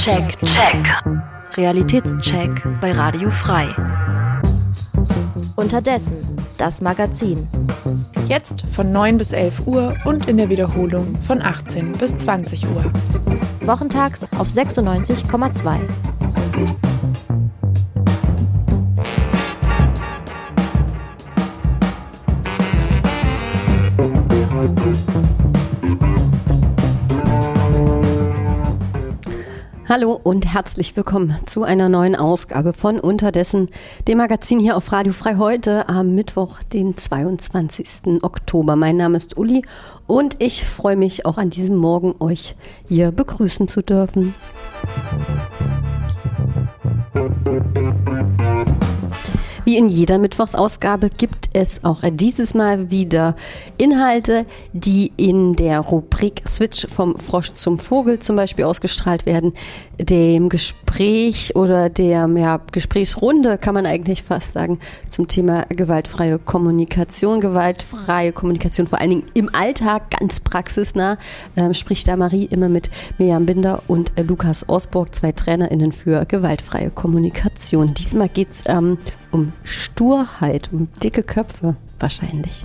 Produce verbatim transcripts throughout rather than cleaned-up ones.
Check, check. Realitätscheck bei Radio Frei. Unterdessen, das Magazin. Jetzt von neun bis elf Uhr und in der Wiederholung von achtzehn bis zwanzig Uhr. Wochentags auf sechsundneunzig Komma zwei. Hallo und herzlich willkommen zu einer neuen Ausgabe von Unterdessen, dem Magazin hier auf Radio Frei heute am Mittwoch, den zweiundzwanzigsten Oktober. Mein Name ist Uli und ich freue mich auch an diesem Morgen, euch hier begrüßen zu dürfen. Wie in jeder Mittwochsausgabe gibt es auch dieses Mal wieder Inhalte, die in der Rubrik Switch vom Frosch zum Vogel zum Beispiel ausgestrahlt werden. Dem Gespräch oder der ja, Gesprächsrunde kann man eigentlich fast sagen zum Thema gewaltfreie Kommunikation. Gewaltfreie Kommunikation vor allen Dingen im Alltag, ganz praxisnah, ähm, spricht da Marie immer mit Mirjam Binder und äh, Lukas Osborg, zwei TrainerInnen für gewaltfreie Kommunikation. Diesmal geht es ähm, um Sturheit, um dicke Köpfe wahrscheinlich.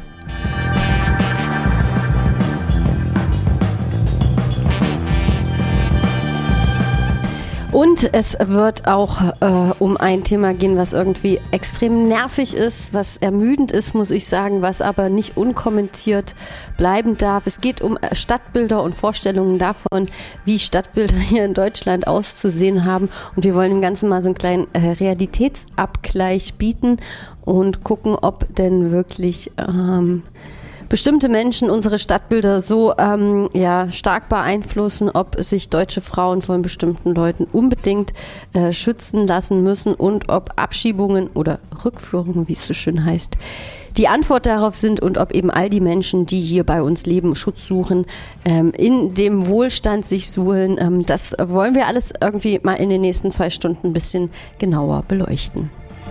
Und es wird auch äh, um ein Thema gehen, was irgendwie extrem nervig ist, was ermüdend ist, muss ich sagen, was aber nicht unkommentiert bleiben darf. Es geht um Stadtbilder und Vorstellungen davon, wie Stadtbilder hier in Deutschland auszusehen haben. Und wir wollen dem Ganzen mal so einen kleinen äh, Realitätsabgleich bieten und gucken, ob denn wirklich ähm, bestimmte Menschen unsere Stadtbilder so ähm, ja, stark beeinflussen, ob sich deutsche Frauen von bestimmten Leuten unbedingt äh, schützen lassen müssen und ob Abschiebungen oder Rückführungen, wie es so schön heißt, die Antwort darauf sind und ob eben all die Menschen, die hier bei uns leben, Schutz suchen, ähm, in dem Wohlstand sich suhlen. Ähm, das wollen wir alles irgendwie mal in den nächsten zwei Stunden ein bisschen genauer beleuchten.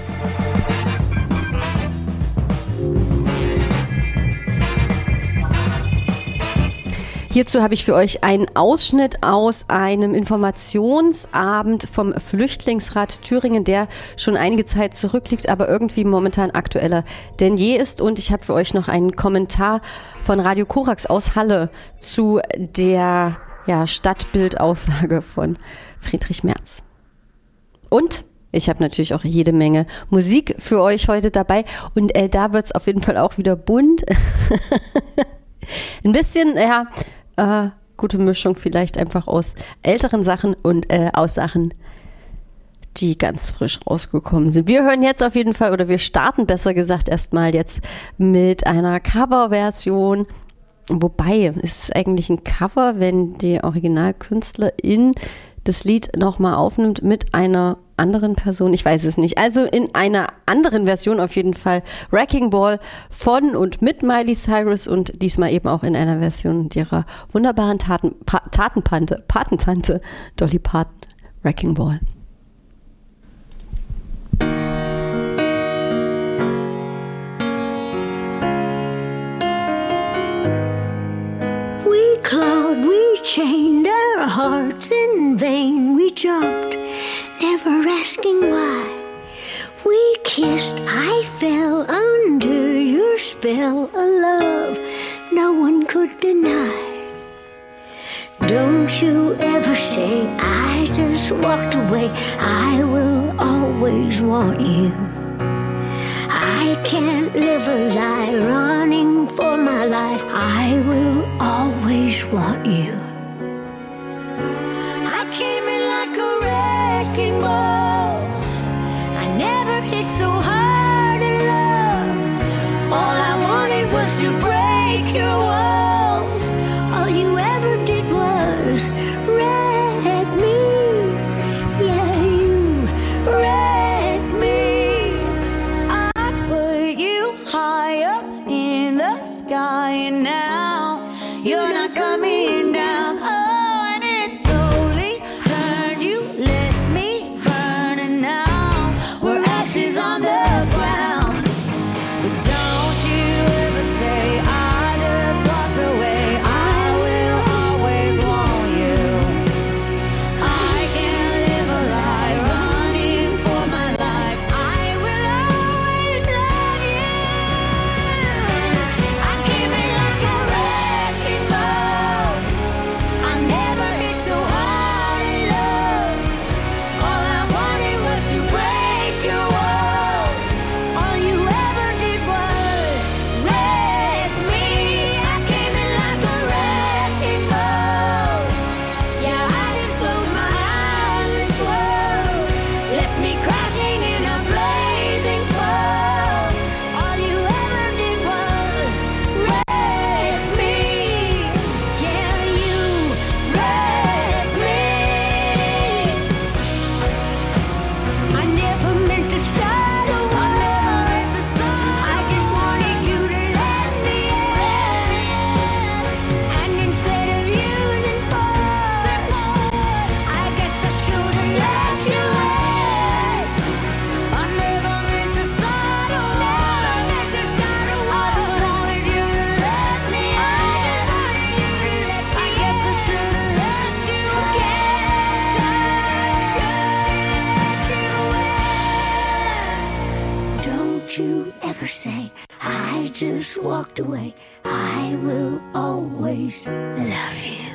Hierzu habe ich für euch einen Ausschnitt aus einem Informationsabend vom Flüchtlingsrat Thüringen, der schon einige Zeit zurückliegt, aber irgendwie momentan aktueller denn je ist. Und ich habe für euch noch einen Kommentar von Radio Korax aus Halle zu der ja, Stadtbildaussage von Friedrich Merz. Und ich habe natürlich auch jede Menge Musik für euch heute dabei. Und äh, da wird es auf jeden Fall auch wieder bunt. Ein bisschen, ja, Äh, gute Mischung vielleicht einfach aus älteren Sachen und äh, aus Sachen, die ganz frisch rausgekommen sind. Wir hören jetzt auf jeden Fall, oder wir starten besser gesagt erstmal jetzt mit einer Coverversion. Wobei, ist es eigentlich ein Cover, wenn die Originalkünstlerin das Lied nochmal aufnimmt mit einer anderen Person? Ich weiß es nicht. Also in einer anderen Version auf jeden Fall Wrecking Ball von und mit Miley Cyrus und diesmal eben auch in einer Version ihrer wunderbaren Taten, pa- Tatenpante, Patentante Dolly Parton, Wrecking Ball. We clawed, we chained our hearts in vain. We jumped, never asking why. We kissed, I fell under your spell, a love no one could deny. Don't you ever say I just walked away. I will always want you. I can't live a lie running for my life. I will always want you. I came in like a wrecking ball. I never hit so hard in love. All I wanted was to break your walls. All you ever did was wreck me. Yeah, you wrecked me. I put you high up in the sky, and now you're not coming down. Oh, and it slowly turned. You let me burn, and now we're ashes on the ground. But don't you ever say I just Don't you ever say I just walked away. I will always love you.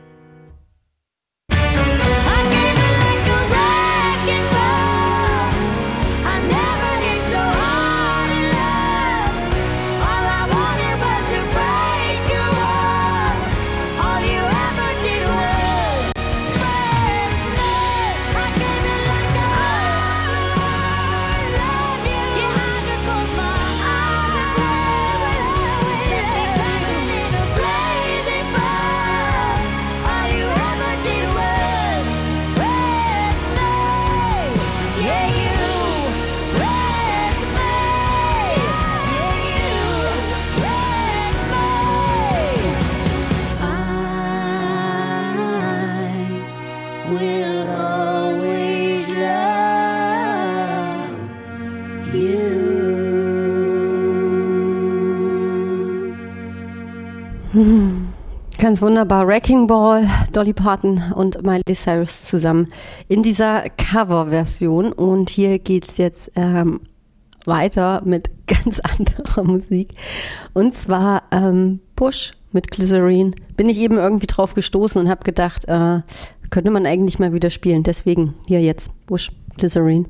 Ganz wunderbar. Wrecking Ball, Dolly Parton und Miley Cyrus zusammen in dieser Coverversion. Und hier geht's jetzt ähm, weiter mit ganz anderer Musik. Und zwar ähm, Bush mit Glycerine. Bin ich eben irgendwie drauf gestoßen und habe gedacht, äh, könnte man eigentlich mal wieder spielen. Deswegen hier jetzt Bush, Glycerine.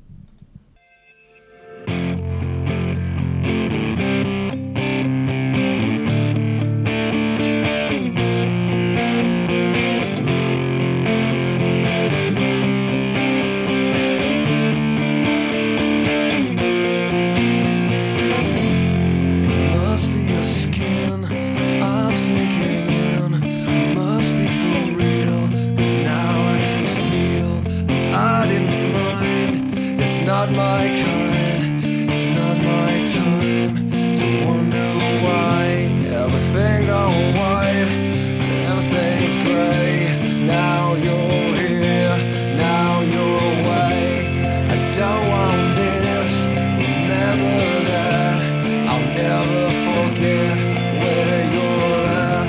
Not my kind, it's not my time to wonder why everything goes white, everything's grey. Now you're here, now you're away. I don't want this, remember that. I'll never forget where you're at.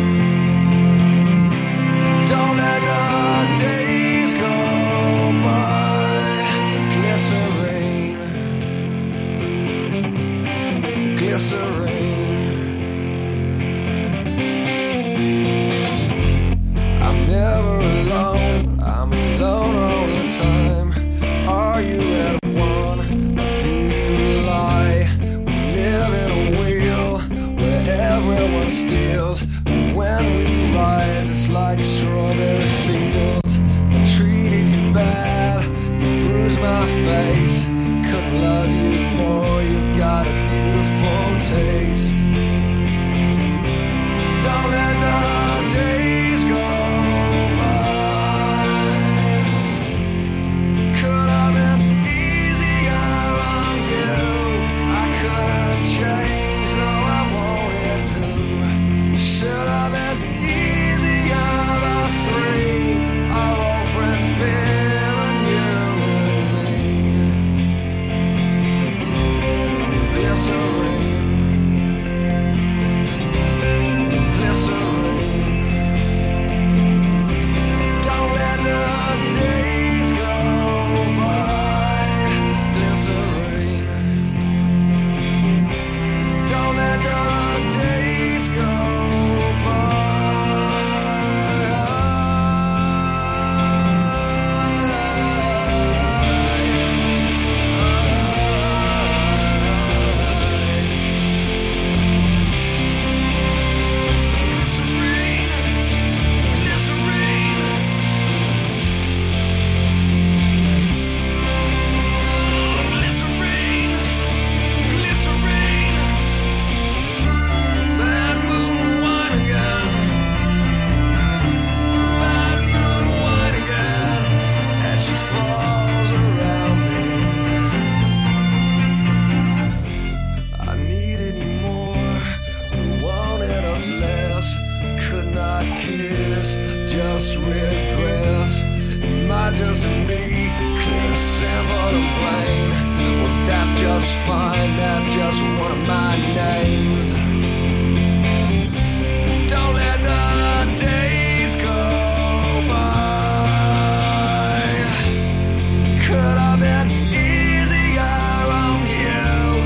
Don't let the days go by. Glycerine, glycerine. I'm never alone, I'm alone all the time. Are you at one, or do you lie? We live in a wheel where everyone steals. But when we rise, it's like strawberry fields. I treated you bad, bruise my face, couldn't love you more, you've got a beautiful taste. Don't let the days go by. Could have been easier on you, I couldn't change though I wanted to. Should have been easier by three, our old friend Phil and you. Glycerine, glycerine. Don't let the days go by. Glycerine. Don't let the days go by. Just regress, am I just me? Clear, simple and plain. Well, that's just fine, that's just one of my names. Don't let the days go by. Could have been easier on you,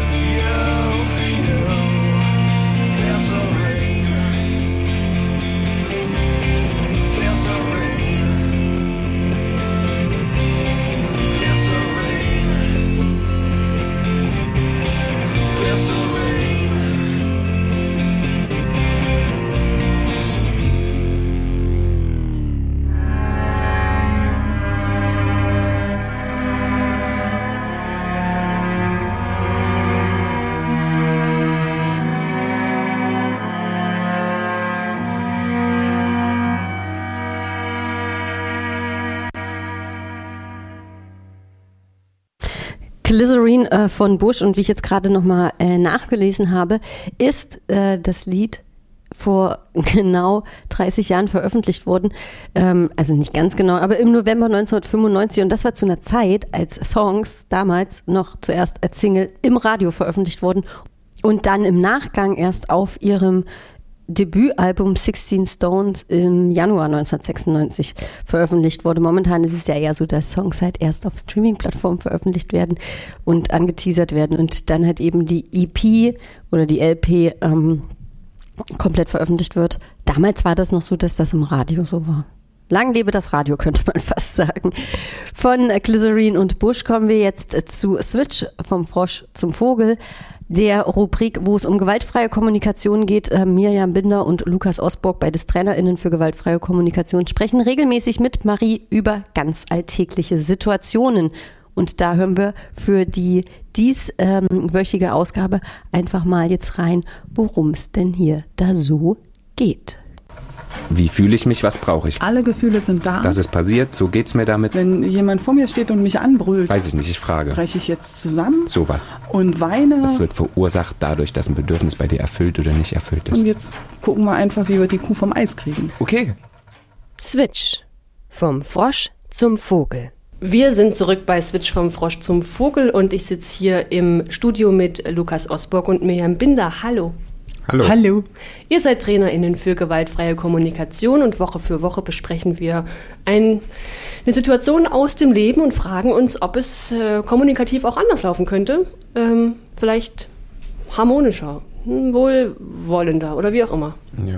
Glycerine äh, von Bush, und wie ich jetzt gerade nochmal äh, nachgelesen habe, ist äh, das Lied vor genau dreißig Jahren veröffentlicht worden. Ähm, also nicht ganz genau, aber im November neunzehnhundertfünfundneunzig. Und das war zu einer Zeit, als Songs damals noch zuerst als Single im Radio veröffentlicht wurden und dann im Nachgang erst auf ihrem Debütalbum sixteen Stones im Januar neunzehnhundertsechsundneunzig veröffentlicht wurde. Momentan ist es ja eher so, dass Songs halt erst auf Streaming-Plattformen veröffentlicht werden und angeteasert werden und dann halt eben die E P oder die L P ähm, komplett veröffentlicht wird. Damals war das noch so, dass das im Radio so war. Lang lebe das Radio, könnte man fast sagen. Von Glycerine und Bush kommen wir jetzt zu Switch, vom Frosch zum Vogel, der Rubrik, wo es um gewaltfreie Kommunikation geht. Äh, Mirjam Binder und Lukas Osborg, beides TrainerInnen für gewaltfreie Kommunikation, sprechen regelmäßig mit Marie über ganz alltägliche Situationen. Und da hören wir für die dieswöchige ähm, Ausgabe einfach mal jetzt rein, worum es denn hier da so geht. Wie fühle ich mich, was brauche ich? Alle Gefühle sind da. Das ist passiert, so geht's mir damit. Wenn jemand vor mir steht und mich anbrüllt, weiß ich nicht, ich frage. breche ich jetzt zusammen Sowas. und weine. Das wird verursacht dadurch, dass ein Bedürfnis bei dir erfüllt oder nicht erfüllt ist. Und jetzt gucken wir einfach, wie wir die Kuh vom Eis kriegen. Okay. Switch. Vom Frosch zum Vogel. Wir sind zurück bei Switch vom Frosch zum Vogel und ich sitze hier im Studio mit Lukas Osborg und Mirjam Binder. Hallo. Hallo. Hallo. Ihr seid TrainerInnen für gewaltfreie Kommunikation und Woche für Woche besprechen wir ein, eine Situation aus dem Leben und fragen uns, ob es äh, kommunikativ auch anders laufen könnte. Ähm, vielleicht harmonischer, wohlwollender oder wie auch immer. Ja.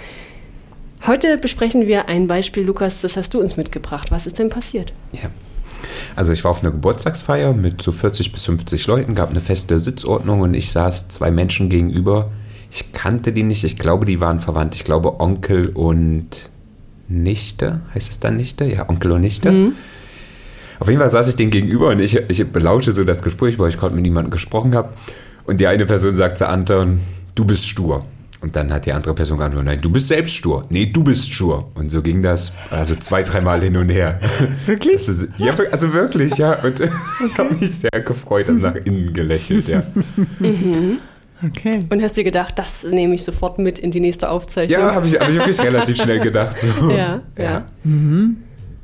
Heute besprechen wir ein Beispiel, Lukas, das hast du uns mitgebracht. Was ist denn passiert? Ja. Also ich war auf einer Geburtstagsfeier mit so vierzig bis fünfzig Leuten, gab eine feste Sitzordnung und ich saß zwei Menschen gegenüber. Ich kannte die nicht, ich glaube, die waren verwandt. Ich glaube, Onkel und Nichte, heißt es dann Nichte? Ja, Onkel und Nichte. Mhm. Auf jeden Fall saß ich denen gegenüber und ich, ich belauschte so das Gespräch, weil ich gerade mit niemandem gesprochen habe. Und die eine Person sagt zu Anton, du bist stur. Und dann hat die andere Person geantwortet, nein, du bist selbst stur. Nee, du bist stur. Und so ging das also zwei, dreimal hin und her. Wirklich? Ist, ja, also wirklich, ja. Und okay. Ich habe mich sehr gefreut, also nach innen gelächelt, ja. Mhm. Okay. Und hast dir gedacht, das nehme ich sofort mit in die nächste Aufzeichnung? Ja, habe ich, hab ich wirklich relativ schnell gedacht. So. Ja, ja. ja. Mhm.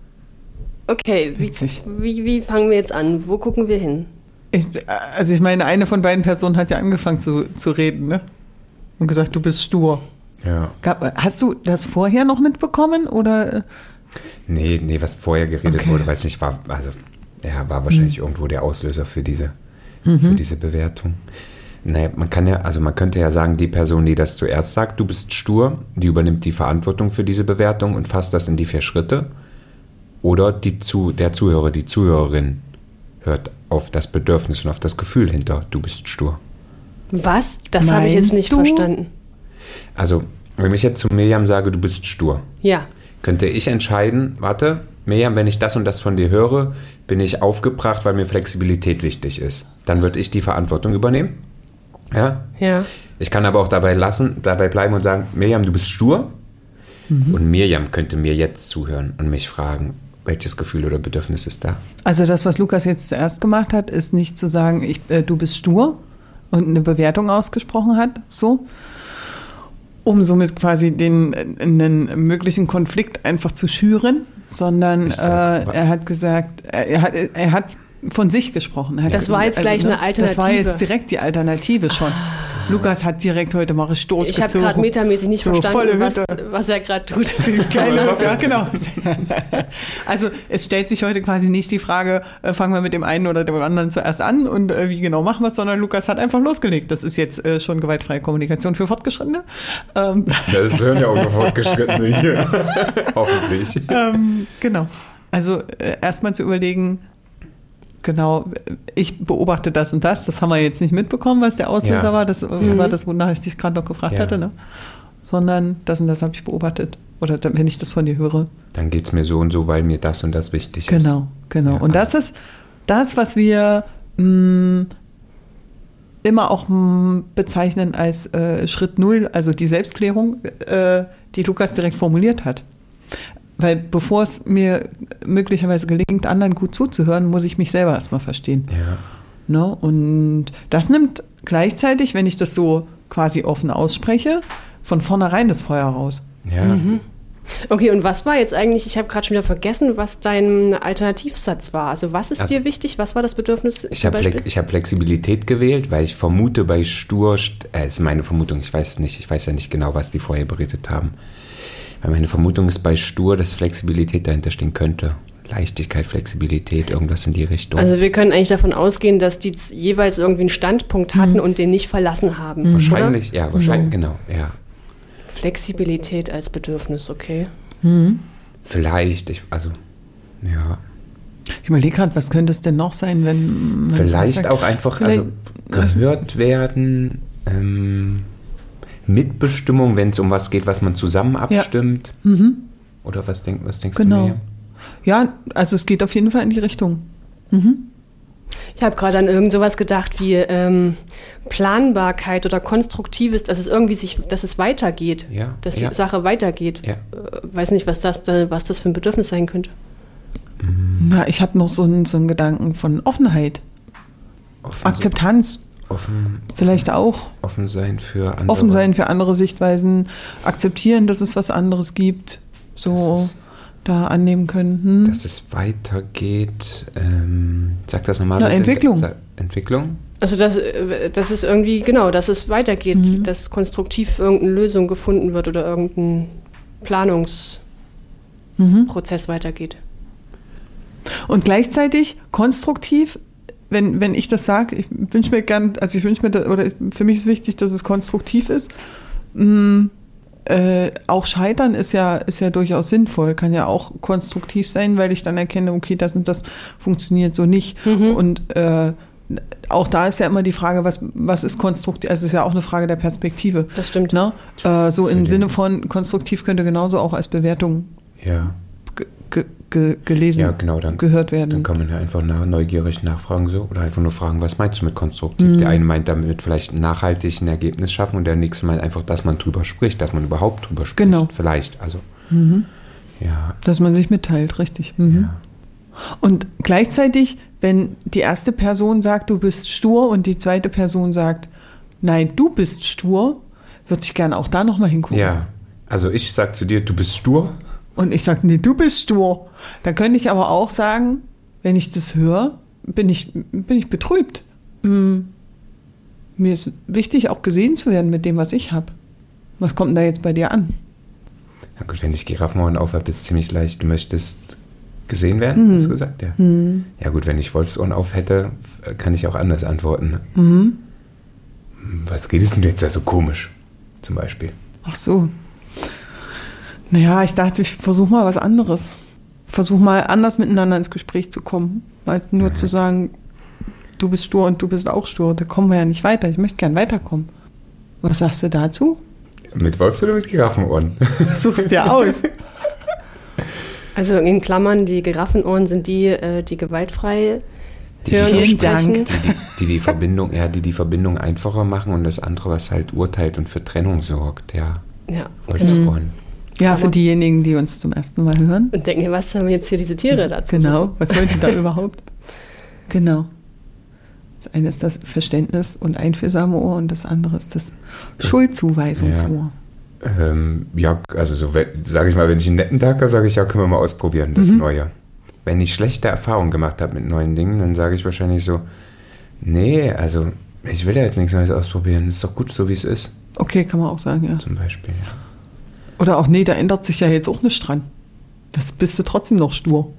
Okay, wie, wie, wie fangen wir jetzt an? Wo gucken wir hin? Ich, also ich meine, eine von beiden Personen hat ja angefangen zu, zu reden, ne? Und gesagt, du bist stur. Ja. Gab, hast du das vorher noch mitbekommen oder? Nee, nee, was vorher geredet okay. wurde, weiß nicht, war, also, ja, war wahrscheinlich mhm. irgendwo der Auslöser für diese, mhm. für diese Bewertung. Naja, man kann ja, also man könnte ja sagen, die Person, die das zuerst sagt, du bist stur, die übernimmt die Verantwortung für diese Bewertung und fasst das in die vier Schritte. Oder die zu, der Zuhörer, die Zuhörerin hört auf das Bedürfnis und auf das Gefühl hinter, du bist stur. Was? Das habe ich jetzt nicht du? verstanden. Also, wenn ich jetzt zu Mirjam sage, du bist stur, ja. könnte ich entscheiden, warte, Mirjam, wenn ich das und das von dir höre, bin ich aufgebracht, weil mir Flexibilität wichtig ist. Dann würde ich die Verantwortung übernehmen. Ja? Ja. Ich kann aber auch dabei lassen, dabei bleiben und sagen, Mirjam, du bist stur. Mhm. Und Mirjam könnte mir jetzt zuhören und mich fragen, welches Gefühl oder Bedürfnis ist da? Also das, was Lukas jetzt zuerst gemacht hat, ist nicht zu sagen, ich, äh, du bist stur und eine Bewertung ausgesprochen hat, so, um somit quasi den einen möglichen Konflikt einfach zu schüren, sondern sag, äh, er hat gesagt, er hat, er hat von sich gesprochen. Er hat das war jetzt gleich also, eine Alternative. Das war jetzt direkt die Alternative schon. Lukas hat direkt heute mal Stoß Ich habe gerade metamäßig nicht so verstanden, was, was er gerade tut. Ja, genau. Also es stellt sich heute quasi nicht die Frage, äh, fangen wir mit dem einen oder dem anderen zuerst an und äh, wie genau machen wir es, sondern Lukas hat einfach losgelegt. Das ist jetzt äh, schon gewaltfreie Kommunikation für Fortgeschrittene. Ähm. Das hören ja auch nur Fortgeschrittene hier. Hoffentlich. Ähm, genau. Also äh, erstmal zu überlegen, genau, ich beobachte das und das. Das haben wir jetzt nicht mitbekommen, was der Auslöser ja. war. Das mhm. war das, wonach ich dich gerade noch gefragt ja. hatte. Ne? Sondern das und das habe ich beobachtet. Oder wenn ich das von dir höre. Dann geht es mir so und so, weil mir das und das wichtig genau, ist. Genau, genau. Ja, und das also. ist das, was wir mh, immer auch mh, bezeichnen als äh, Schritt Null, also die Selbstklärung, äh, die Lukas direkt formuliert hat. Weil bevor es mir möglicherweise gelingt, anderen gut zuzuhören, muss ich mich selber erstmal verstehen. Ja. Ne? Und das nimmt gleichzeitig, wenn ich das so quasi offen ausspreche, von vornherein das Feuer raus. Ja. Mhm. Okay, und was war jetzt eigentlich, ich habe gerade schon wieder vergessen, was dein Alternativsatz war. Also was ist Also, dir wichtig? Was war das Bedürfnis? Ich zum habe Beispiel? Flex- ich hab Flexibilität gewählt, weil ich vermute bei Stur, st- äh, ist meine Vermutung, ich weiß es nicht, ich weiß ja nicht genau, was die vorher berichtet haben. Weil meine Vermutung ist bei Stur, dass Flexibilität dahinter stehen könnte. Leichtigkeit, Flexibilität, irgendwas in die Richtung. Also wir können eigentlich davon ausgehen, dass die z- jeweils irgendwie einen Standpunkt hatten Mhm. und den nicht verlassen haben. wahrscheinlich, oder? ja, wahrscheinlich, genau, ja. Flexibilität als Bedürfnis, okay. Mhm. Vielleicht, ich, also, ja. Ich überlege gerade, was könnte es denn noch sein, wenn... wenn Vielleicht ich was auch sag- einfach Vielleicht- also, gehört werden, ähm, Mitbestimmung, wenn es um was geht, was man zusammen abstimmt. Mhm. Oder was, denk, was denkst Genau. du mir? Ja, also es geht auf jeden Fall in die Richtung. Mhm. Ich habe gerade an irgend sowas gedacht wie ähm, Planbarkeit oder Konstruktives, dass es irgendwie sich, dass es weitergeht, Ja, dass ja. die Sache weitergeht. Ja. Äh, weiß nicht, was das, da- was das für ein Bedürfnis sein könnte. Na, ich habe noch so einen, so einen Gedanken von Offenheit, Offen, Akzeptanz, offen, vielleicht auch. offen sein für andere. Offen sein für andere Sichtweisen, akzeptieren, dass es was anderes gibt, so Das ist- da annehmen können. Hm? Dass es weitergeht. Ähm, sag das nochmal. Na, bitte. Entwicklung. Sa- Entwicklung? Also dass, äh, dass es irgendwie, genau, dass es weitergeht, Mhm. dass konstruktiv irgendeine Lösung gefunden wird oder irgendein Planungsprozess Mhm. weitergeht. Und gleichzeitig konstruktiv, wenn, wenn ich das sage, ich wünsche mir gern, also ich wünsche mir, da, oder für mich ist wichtig, dass es konstruktiv ist. Mm, äh, auch Scheitern ist ja, ist ja durchaus sinnvoll, kann ja auch konstruktiv sein, weil ich dann erkenne, okay, das und das funktioniert so nicht. Mhm. Und äh, auch da ist ja immer die Frage, was, was ist konstruktiv, also es ist ja auch eine Frage der Perspektive. Das stimmt. Ne? Äh, so im den- Sinne von konstruktiv könnte genauso auch als Bewertung Ja. ge ge ge gelesen, Ja, genau. Dann, gehört werden. dann kann man ja einfach nach, neugierig nachfragen so oder einfach nur fragen, was meinst du mit konstruktiv? Mhm. Der eine meint damit vielleicht nachhaltig ein Ergebnis schaffen und der nächste meint einfach, dass man drüber spricht, dass man überhaupt drüber spricht. Genau. Vielleicht, also. Mhm. Ja. Dass man sich mitteilt, richtig. Mhm. Ja. Und gleichzeitig, wenn die erste Person sagt, du bist stur und die zweite Person sagt, nein, du bist stur, würde ich gerne auch da nochmal hingucken. Ja. Also ich sag zu dir, du bist stur. Und ich sage, nee, du bist stur. Dann könnte ich aber auch sagen, wenn ich das höre, bin ich, bin ich betrübt. Mm, mir ist wichtig, auch gesehen zu werden mit dem, was ich habe. Was kommt denn da jetzt bei dir an? Ja gut, wenn ich Giraffenohren aufhabe, ist es ziemlich leicht. Du möchtest gesehen werden, Mhm. hast du gesagt? Ja. Mhm. Ja gut, wenn ich Wolfsohren auf hätte, kann ich auch anders antworten. Ne? Mhm. Was geht es denn jetzt da so komisch, zum Beispiel? Ach so. Naja, ich dachte, ich versuche mal was anderes. Versuche mal anders miteinander ins Gespräch zu kommen. Als nur Mhm. zu sagen, du bist stur und du bist auch stur. Da kommen wir ja nicht weiter. Ich möchte gern weiterkommen. Was sagst du dazu? Mit Wolfs- oder mit Giraffenohren? Suchst dir aus. Also in Klammern, die Giraffenohren sind die, äh, die gewaltfrei Die, hören und Vielen Dank. sprechen. die, die, die die Verbindung, ja, die die Verbindung einfacher machen und das andere, was halt urteilt und für Trennung sorgt, ja. Ja, Wolfsohren. Ja, Aber- für diejenigen, die uns zum ersten Mal hören. und denken, was haben jetzt hier diese Tiere dazu? Genau. Was wollt ihr da überhaupt? Genau. Das eine ist das Verständnis- und einfühlsame Ohr und das andere ist das Schuldzuweisungsohr. Ähm, ja, also so sage ich mal, wenn ich einen netten Tag habe, sage ich, ja, können wir mal ausprobieren, das Mhm. Neue. Wenn ich schlechte Erfahrungen gemacht habe mit neuen Dingen, dann sage ich wahrscheinlich so, nee, also ich will ja jetzt nichts Neues ausprobieren, ist doch gut so, wie es ist, Okay, kann man auch sagen, ja. zum Beispiel. Ja. Oder auch, nee, da ändert sich ja jetzt auch nichts dran. Das bist du trotzdem noch stur.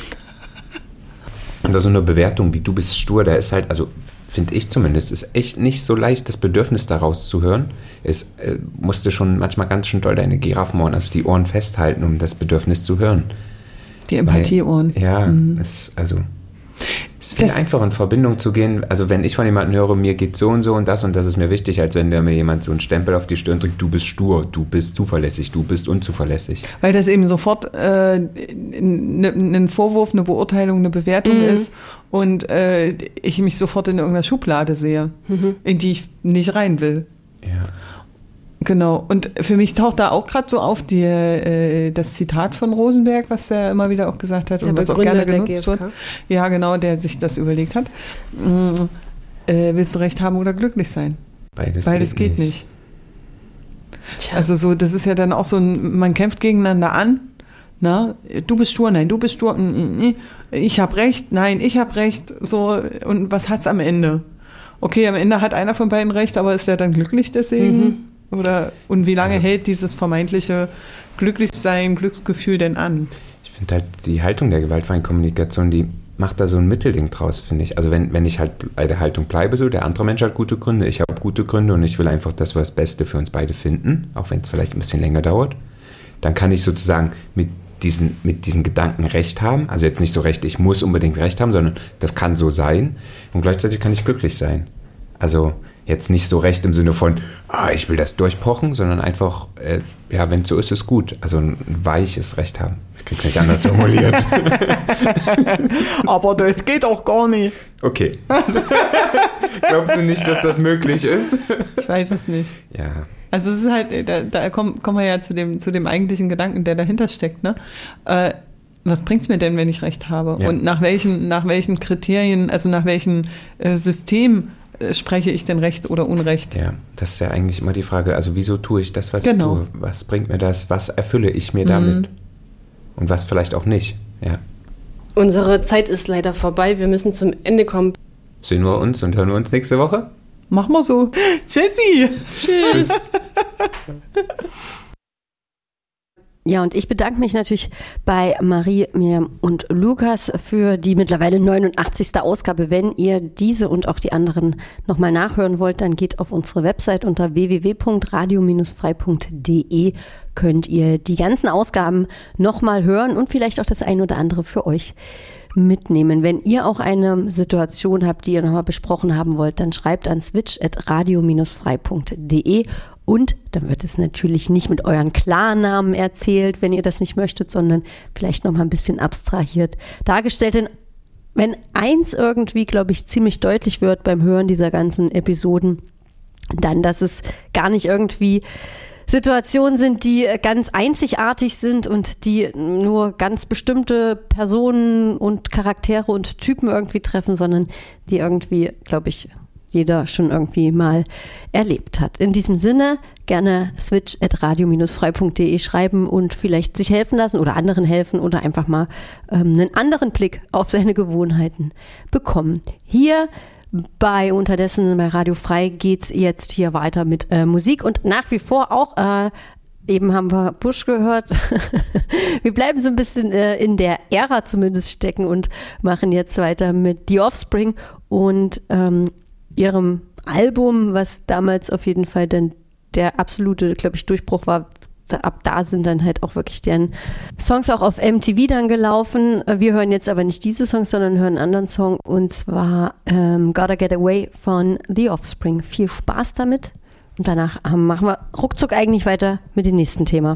Und da so eine Bewertung wie du bist stur, da ist halt, also finde ich zumindest, ist echt nicht so leicht, das Bedürfnis daraus zu hören. Es äh, musste schon manchmal ganz schön doll deine Giraffenohren, also die Ohren festhalten, um das Bedürfnis zu hören. Die Empathieohren. Weil, ja, Mhm. es, also es ist viel Das- einfacher in Verbindung zu gehen. Also wenn ich von jemandem höre, mir geht so und so und das und das ist mir wichtig, als wenn der mir jemand so einen Stempel auf die Stirn drückt, du bist stur, du bist zuverlässig, du bist unzuverlässig. Weil das eben sofort äh, ein Vorwurf, eine Beurteilung, eine Bewertung Mhm. ist und äh, ich mich sofort in irgendeiner Schublade sehe, Mhm. in die ich nicht rein will. Ja. Genau, und für mich taucht da auch gerade so auf die, äh, das Zitat von Rosenberg, was er immer wieder auch gesagt hat Der und was auch Begründer gerne der genutzt G F K. wird. Ja, genau, der sich das überlegt hat. Mhm. Äh, willst du Recht haben oder glücklich sein? Beides, Beides geht, geht nicht. nicht. Tja. Also so, das ist ja dann auch so, ein, man kämpft gegeneinander an. Na, du bist stur, nein, du bist stur. Ich habe recht, nein, ich habe recht. So, und was hat's am Ende? Okay, am Ende hat einer von beiden recht, aber ist der dann glücklich deswegen? Mhm. Oder, und wie lange Also- hält dieses vermeintliche Glücklichsein, Glücksgefühl denn an? Ich finde halt die Haltung der gewaltfreien Kommunikation, die macht da so ein Mittelding draus, finde ich. Also wenn, wenn ich halt bei der Haltung bleibe, so, der andere Mensch hat gute Gründe, ich habe gute Gründe und ich will einfach, dass wir das Beste für uns beide finden, auch wenn es vielleicht ein bisschen länger dauert, dann kann ich sozusagen mit diesen, mit diesen Gedanken Recht haben. Also jetzt nicht so Recht, ich muss unbedingt Recht haben, sondern das kann so sein und gleichzeitig kann ich glücklich sein. Also jetzt nicht so Recht im Sinne von, ah, ich will das durchpochen, sondern einfach, äh, ja, wenn es so ist, ist gut. Also ein weiches Recht haben. Ich krieg's nicht anders formuliert. Aber das geht auch gar nicht. Okay. Glaubst du nicht, dass das möglich ist? Ich weiß es nicht. Ja. Also es ist halt, da, da kommen, kommen wir ja zu dem, zu dem eigentlichen Gedanken, der dahinter steckt. Ne? Äh, was bringt es mir denn, wenn ich Recht habe? Ja. Und nach welchen, nach welchen Kriterien, also nach welchem äh, System äh, spreche ich denn Recht oder Unrecht? Ja, das ist ja eigentlich immer die Frage, also wieso tue ich das, was Genau. ich tue? Was bringt mir das? Was erfülle ich mir damit? Mhm. Und was vielleicht auch nicht? Ja. Unsere Zeit ist leider vorbei. Wir müssen zum Ende kommen. Sehen wir uns und hören wir uns nächste Woche? Machen wir so. Tschüssi! Tschüss. Ja, und ich bedanke mich natürlich bei Marie, Miriam und Lukas für die mittlerweile neunundachtzigste Ausgabe. Wenn ihr diese und auch die anderen nochmal nachhören wollt, dann geht auf unsere Website unter w w w punkt radio Bindestrich frei punkt d e. Könnt ihr die ganzen Ausgaben nochmal hören und vielleicht auch das ein oder andere für euch mitnehmen. Wenn ihr auch eine Situation habt, die ihr nochmal besprochen haben wollt, dann schreibt an switch at radio Bindestrich frei punkt d e. Und dann wird es natürlich nicht mit euren Klarnamen erzählt, wenn ihr das nicht möchtet, sondern vielleicht noch mal ein bisschen abstrahiert dargestellt. Denn wenn eins irgendwie, glaube ich, ziemlich deutlich wird beim Hören dieser ganzen Episoden, dann, dass es gar nicht irgendwie Situationen sind, die ganz einzigartig sind und die nur ganz bestimmte Personen und Charaktere und Typen irgendwie treffen, sondern die irgendwie, glaube ich, jeder schon irgendwie mal erlebt hat. In diesem Sinne gerne switch at radio Bindestrich frei punkt d e schreiben und vielleicht sich helfen lassen oder anderen helfen oder einfach mal ähm, einen anderen Blick auf seine Gewohnheiten bekommen. Hier bei Unterdessen bei Radio Frei geht's jetzt hier weiter mit äh, Musik und nach wie vor auch äh, eben haben wir Bush gehört. Wir bleiben so ein bisschen äh, in der Ära zumindest stecken und machen jetzt weiter mit The Offspring und ähm, ihrem Album, was damals auf jeden Fall dann der absolute, glaube ich, Durchbruch war. Ab da sind dann halt auch wirklich deren Songs auch auf M T V dann gelaufen. Wir hören jetzt aber nicht diese Songs, sondern hören einen anderen Song und zwar ähm, Gotta Get Away von The Offspring. Viel Spaß damit und danach ähm, machen wir ruckzuck eigentlich weiter mit dem nächsten Thema.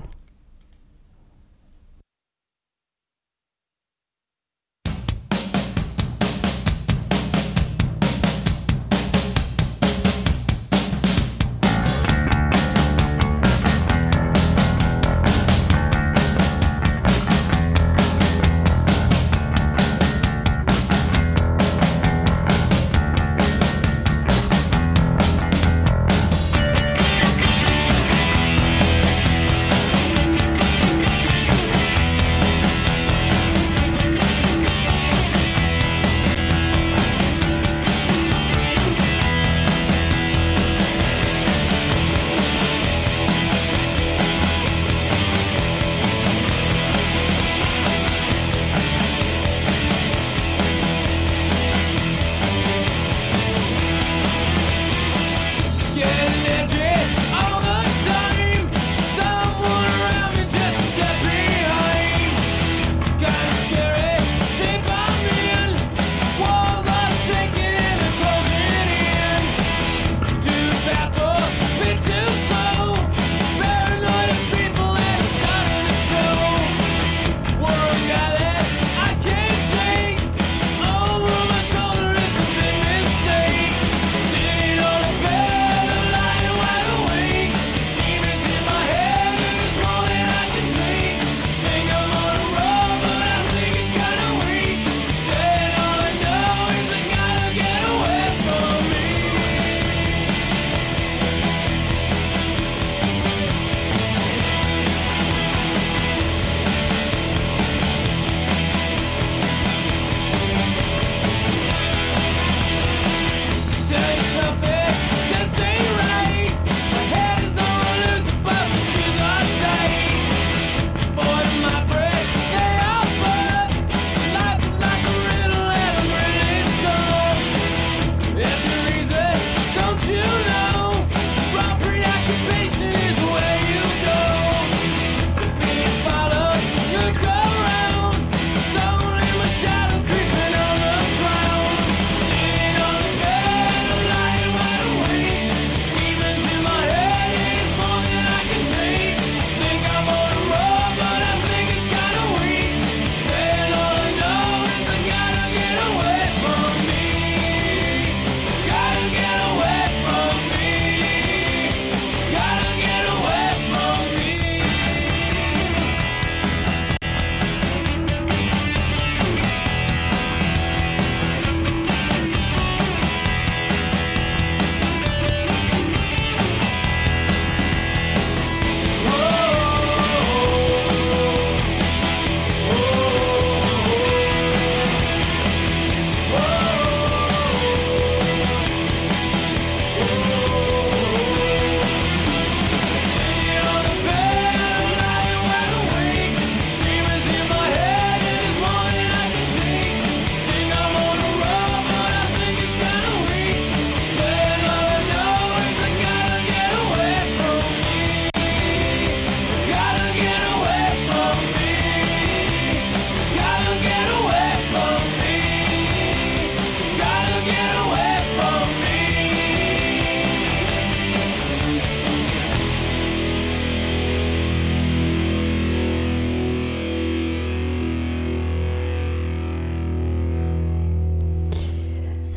Gotta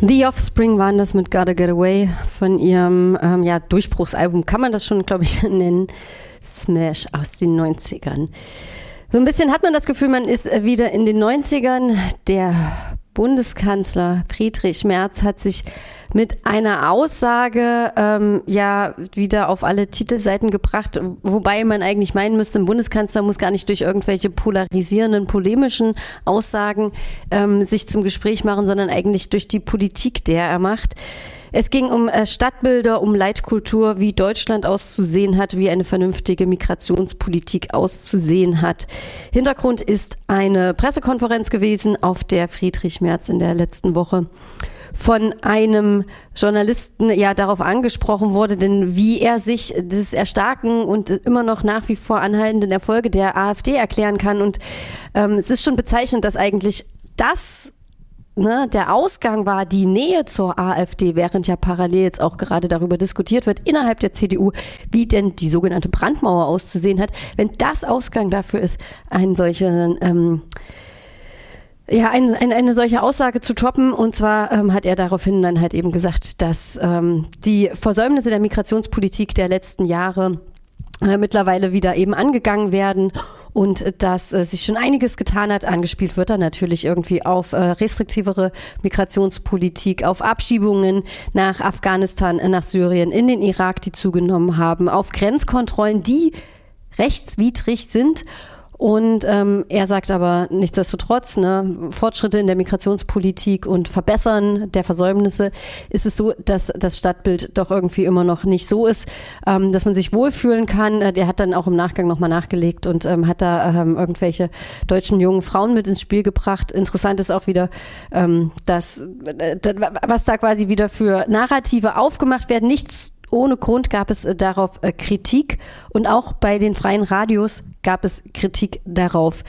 The Offspring waren das mit Gotta Get Away von ihrem ähm, ja, Durchbruchsalbum, kann man das schon, glaube ich, nennen. Smash aus den neunzigern. So ein bisschen hat man das Gefühl, man ist wieder in den neunzigern. Der Bundeskanzler Friedrich Merz hat sich mit einer Aussage ähm, ja wieder auf alle Titelseiten gebracht, wobei man eigentlich meinen müsste, ein Bundeskanzler muss gar nicht durch irgendwelche polarisierenden, polemischen Aussagen ähm, sich zum Gespräch machen, sondern eigentlich durch die Politik, die er macht. Es ging um äh, Stadtbilder, um Leitkultur, wie Deutschland auszusehen hat, wie eine vernünftige Migrationspolitik auszusehen hat. Hintergrund ist eine Pressekonferenz gewesen, auf der Friedrich Merz in der letzten Woche von einem Journalisten ja darauf angesprochen wurde, denn wie er sich des Erstarken und immer noch nach wie vor anhaltenden Erfolge der AfD erklären kann. Und ähm, es ist schon bezeichnend, dass eigentlich das Ne, der Ausgang war die Nähe zur AfD, während ja parallel jetzt auch gerade darüber diskutiert wird innerhalb der C D U, wie denn die sogenannte Brandmauer auszusehen hat. Wenn das Ausgang dafür ist, einen solchen, ähm, ja, ein, ein, eine solche Aussage zu droppen, und zwar ähm, hat er daraufhin dann halt eben gesagt, dass ähm, die Versäumnisse der Migrationspolitik der letzten Jahre äh, mittlerweile wieder eben angegangen werden. Und dass äh, sich schon einiges getan hat. Angespielt wird dann natürlich irgendwie auf äh, restriktivere Migrationspolitik, auf Abschiebungen nach Afghanistan, äh, nach Syrien, in den Irak, die zugenommen haben, auf Grenzkontrollen, die rechtswidrig sind. Und ähm, er sagt aber nichtsdestotrotz, ne, Fortschritte in der Migrationspolitik und Verbessern der Versäumnisse ist es so, dass das Stadtbild doch irgendwie immer noch nicht so ist, ähm, dass man sich wohlfühlen kann. Der hat dann auch im Nachgang nochmal nachgelegt und ähm, hat da ähm, irgendwelche deutschen jungen Frauen mit ins Spiel gebracht. Interessant ist auch wieder, ähm, dass äh, was da quasi wieder für Narrative aufgemacht werden. Nichts ohne Grund gab es äh, darauf äh, Kritik, und auch bei den freien Radios gab es Kritik darauf.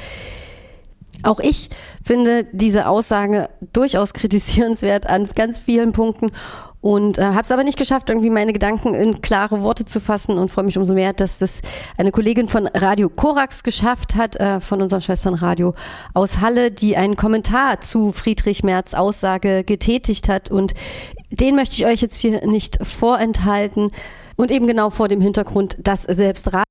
Auch ich finde diese Aussage durchaus kritisierenswert an ganz vielen Punkten und äh, habe es aber nicht geschafft, irgendwie meine Gedanken in klare Worte zu fassen, und freue mich umso mehr, dass das eine Kollegin von Radio Korax geschafft hat, äh, von unserem Schwesternradio aus Halle, die einen Kommentar zu Friedrich Merz' Aussage getätigt hat, und den möchte ich euch jetzt hier nicht vorenthalten, und eben genau vor dem Hintergrund, dass selbst Radio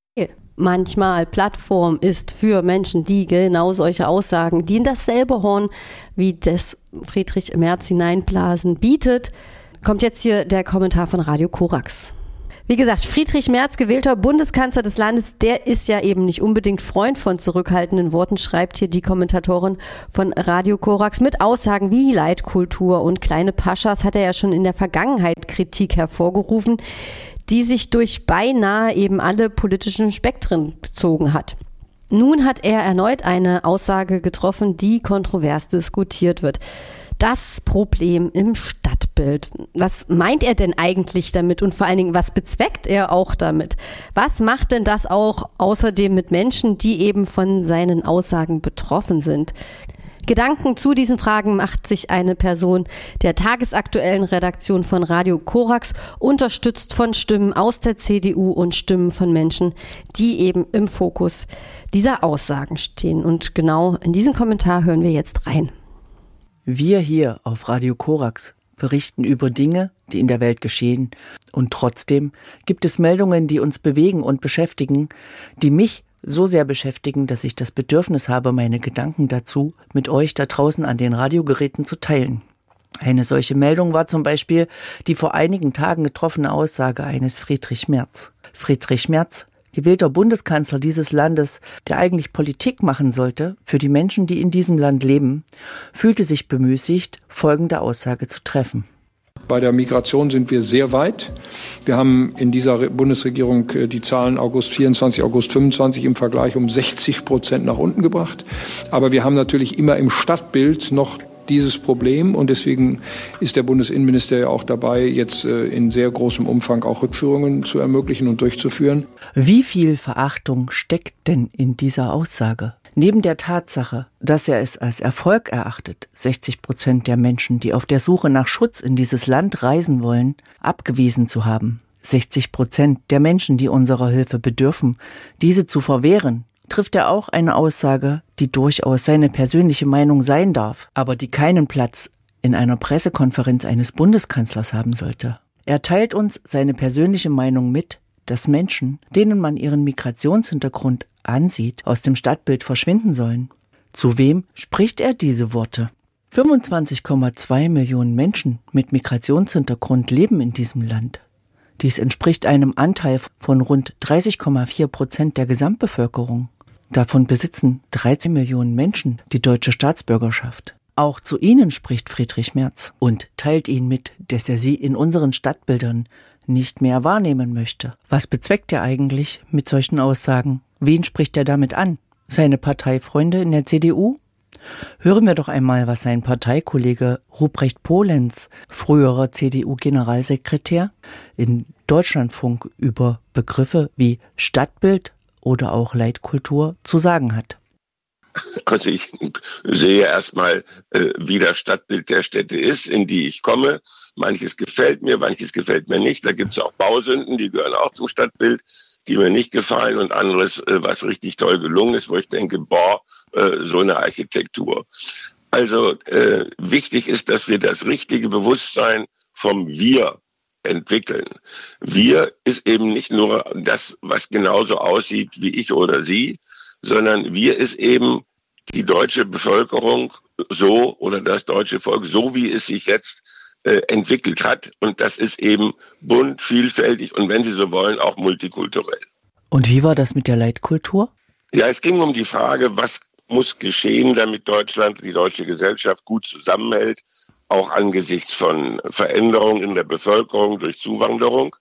manchmal Plattform ist für Menschen, die genau solche Aussagen, die in dasselbe Horn wie das Friedrich Merz hineinblasen, bietet, kommt jetzt hier der Kommentar von Radio Korax. Wie gesagt, Friedrich Merz, gewählter Bundeskanzler des Landes, der ist ja eben nicht unbedingt Freund von zurückhaltenden Worten, schreibt hier die Kommentatorin von Radio Korax. Mit Aussagen wie Leitkultur und kleine Paschas hat er ja schon in der Vergangenheit Kritik hervorgerufen, die sich durch beinahe eben alle politischen Spektren gezogen hat. Nun hat er erneut eine Aussage getroffen, die kontrovers diskutiert wird. Das Problem im Stadtbild. Was meint er denn eigentlich damit, und vor allen Dingen, was bezweckt er auch damit? Was macht denn das auch außerdem mit Menschen, die eben von seinen Aussagen betroffen sind? Gedanken zu diesen Fragen macht sich eine Person der tagesaktuellen Redaktion von Radio Korax, unterstützt von Stimmen aus der C D U und Stimmen von Menschen, die eben im Fokus dieser Aussagen stehen. Und genau in diesen Kommentar hören wir jetzt rein. Wir hier auf Radio Korax berichten über Dinge, die in der Welt geschehen, und trotzdem gibt es Meldungen, die uns bewegen und beschäftigen, die mich so sehr beschäftigen, dass ich das Bedürfnis habe, meine Gedanken dazu mit euch da draußen an den Radiogeräten zu teilen. Eine solche Meldung war zum Beispiel die vor einigen Tagen getroffene Aussage eines Friedrich Merz. Friedrich Merz, gewählter Bundeskanzler dieses Landes, der eigentlich Politik machen sollte für die Menschen, die in diesem Land leben, fühlte sich bemüßigt, folgende Aussage zu treffen. Bei der Migration sind wir sehr weit. Wir haben in dieser Bundesregierung die Zahlen August vierundzwanzig, August fünfundzwanzig im Vergleich um sechzig Prozent nach unten gebracht. Aber wir haben natürlich immer im Stadtbild noch dieses Problem, und deswegen ist der Bundesinnenminister ja auch dabei, jetzt in sehr großem Umfang auch Rückführungen zu ermöglichen und durchzuführen. Wie viel Verachtung steckt denn in dieser Aussage? Neben der Tatsache, dass er es als Erfolg erachtet, sechzig Prozent der Menschen, die auf der Suche nach Schutz in dieses Land reisen wollen, abgewiesen zu haben, sechzig Prozent der Menschen, die unserer Hilfe bedürfen, diese zu verwehren, trifft er auch eine Aussage, die durchaus seine persönliche Meinung sein darf, aber die keinen Platz in einer Pressekonferenz eines Bundeskanzlers haben sollte. Er teilt uns seine persönliche Meinung mit, dass Menschen, denen man ihren Migrationshintergrund ansieht, aus dem Stadtbild verschwinden sollen. Zu wem spricht er diese Worte? fünfundzwanzig Komma zwei Millionen Menschen mit Migrationshintergrund leben in diesem Land. Dies entspricht einem Anteil von rund dreißig Komma vier Prozent der Gesamtbevölkerung. Davon besitzen dreizehn Millionen Menschen die deutsche Staatsbürgerschaft. Auch zu ihnen spricht Friedrich Merz und teilt ihnen mit, dass er sie in unseren Stadtbildern nicht mehr wahrnehmen möchte. Was bezweckt er eigentlich mit solchen Aussagen? Wen spricht er damit an? Seine Parteifreunde in der C D U? Hören wir doch einmal, was sein Parteikollege Ruprecht Polenz, früherer C D U-Generalsekretär, in Deutschlandfunk über Begriffe wie Stadtbild oder auch Leitkultur zu sagen hat. Also ich sehe erstmal, wie das Stadtbild der Städte ist, in die ich komme. Manches gefällt mir, manches gefällt mir nicht. Da gibt es auch Bausünden, die gehören auch zum Stadtbild, die mir nicht gefallen, und anderes, was richtig toll gelungen ist, wo ich denke, boah, so eine Architektur. Also äh, wichtig ist, dass wir das richtige Bewusstsein vom Wir entwickeln. Wir ist eben nicht nur das, was genauso aussieht wie ich oder Sie, sondern wir ist eben die deutsche Bevölkerung so oder das deutsche Volk so, wie es sich jetzt äh, entwickelt hat. Und das ist eben bunt, vielfältig und, wenn Sie so wollen, auch multikulturell. Und wie war das mit der Leitkultur? Ja, es ging um die Frage, was muss geschehen, damit Deutschland, die deutsche Gesellschaft gut zusammenhält, auch angesichts von Veränderungen in der Bevölkerung durch Zuwanderung.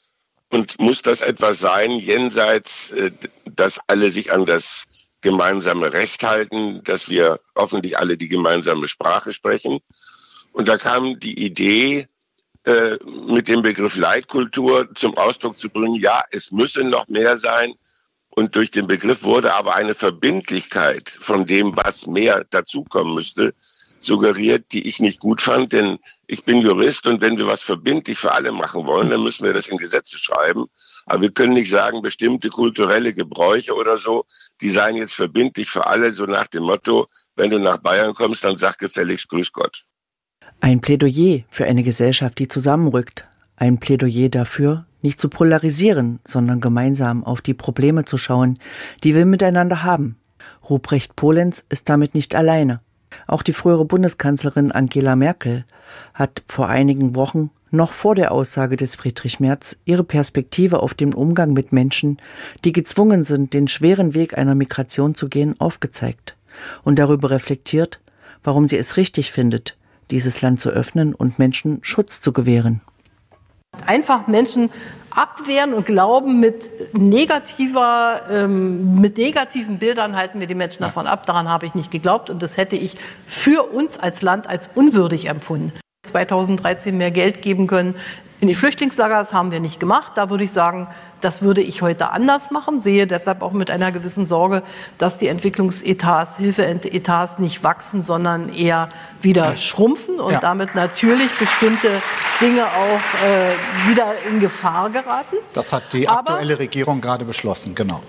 Und muss das etwas sein, jenseits, dass alle sich an das gemeinsame Recht halten, dass wir hoffentlich alle die gemeinsame Sprache sprechen? Und da kam die Idee, äh, mit dem Begriff Leitkultur zum Ausdruck zu bringen, ja, es müsse noch mehr sein. Und durch den Begriff wurde aber eine Verbindlichkeit von dem, was mehr dazukommen müsste, suggeriert, die ich nicht gut fand, denn ich bin Jurist, und wenn wir was verbindlich für alle machen wollen, dann müssen wir das in Gesetze schreiben. Aber wir können nicht sagen, bestimmte kulturelle Gebräuche oder so, die seien jetzt verbindlich für alle, so nach dem Motto, wenn du nach Bayern kommst, dann sag gefälligst Grüß Gott. Ein Plädoyer für eine Gesellschaft, die zusammenrückt. Ein Plädoyer dafür, nicht zu polarisieren, sondern gemeinsam auf die Probleme zu schauen, die wir miteinander haben. Ruprecht Polenz ist damit nicht alleine. Auch die frühere Bundeskanzlerin Angela Merkel hat vor einigen Wochen, noch vor der Aussage des Friedrich Merz, ihre Perspektive auf den Umgang mit Menschen, die gezwungen sind, den schweren Weg einer Migration zu gehen, aufgezeigt und darüber reflektiert, warum sie es richtig findet, dieses Land zu öffnen und Menschen Schutz zu gewähren. Einfach Menschen abwehren und glauben, mit negativer, ähm, mit negativen Bildern halten wir die Menschen davon ab. Daran habe ich nicht geglaubt, und das hätte ich für uns als Land als unwürdig empfunden. zweitausenddreizehn mehr Geld geben können in die Flüchtlingslager, das haben wir nicht gemacht. Da würde ich sagen, das würde ich heute anders machen, sehe deshalb auch mit einer gewissen Sorge, dass die Entwicklungsetats, Hilfeetats nicht wachsen, sondern eher wieder schrumpfen und ja. damit natürlich bestimmte Dinge auch äh, wieder in Gefahr geraten. Das hat die aktuelle Aber, Regierung gerade beschlossen, genau.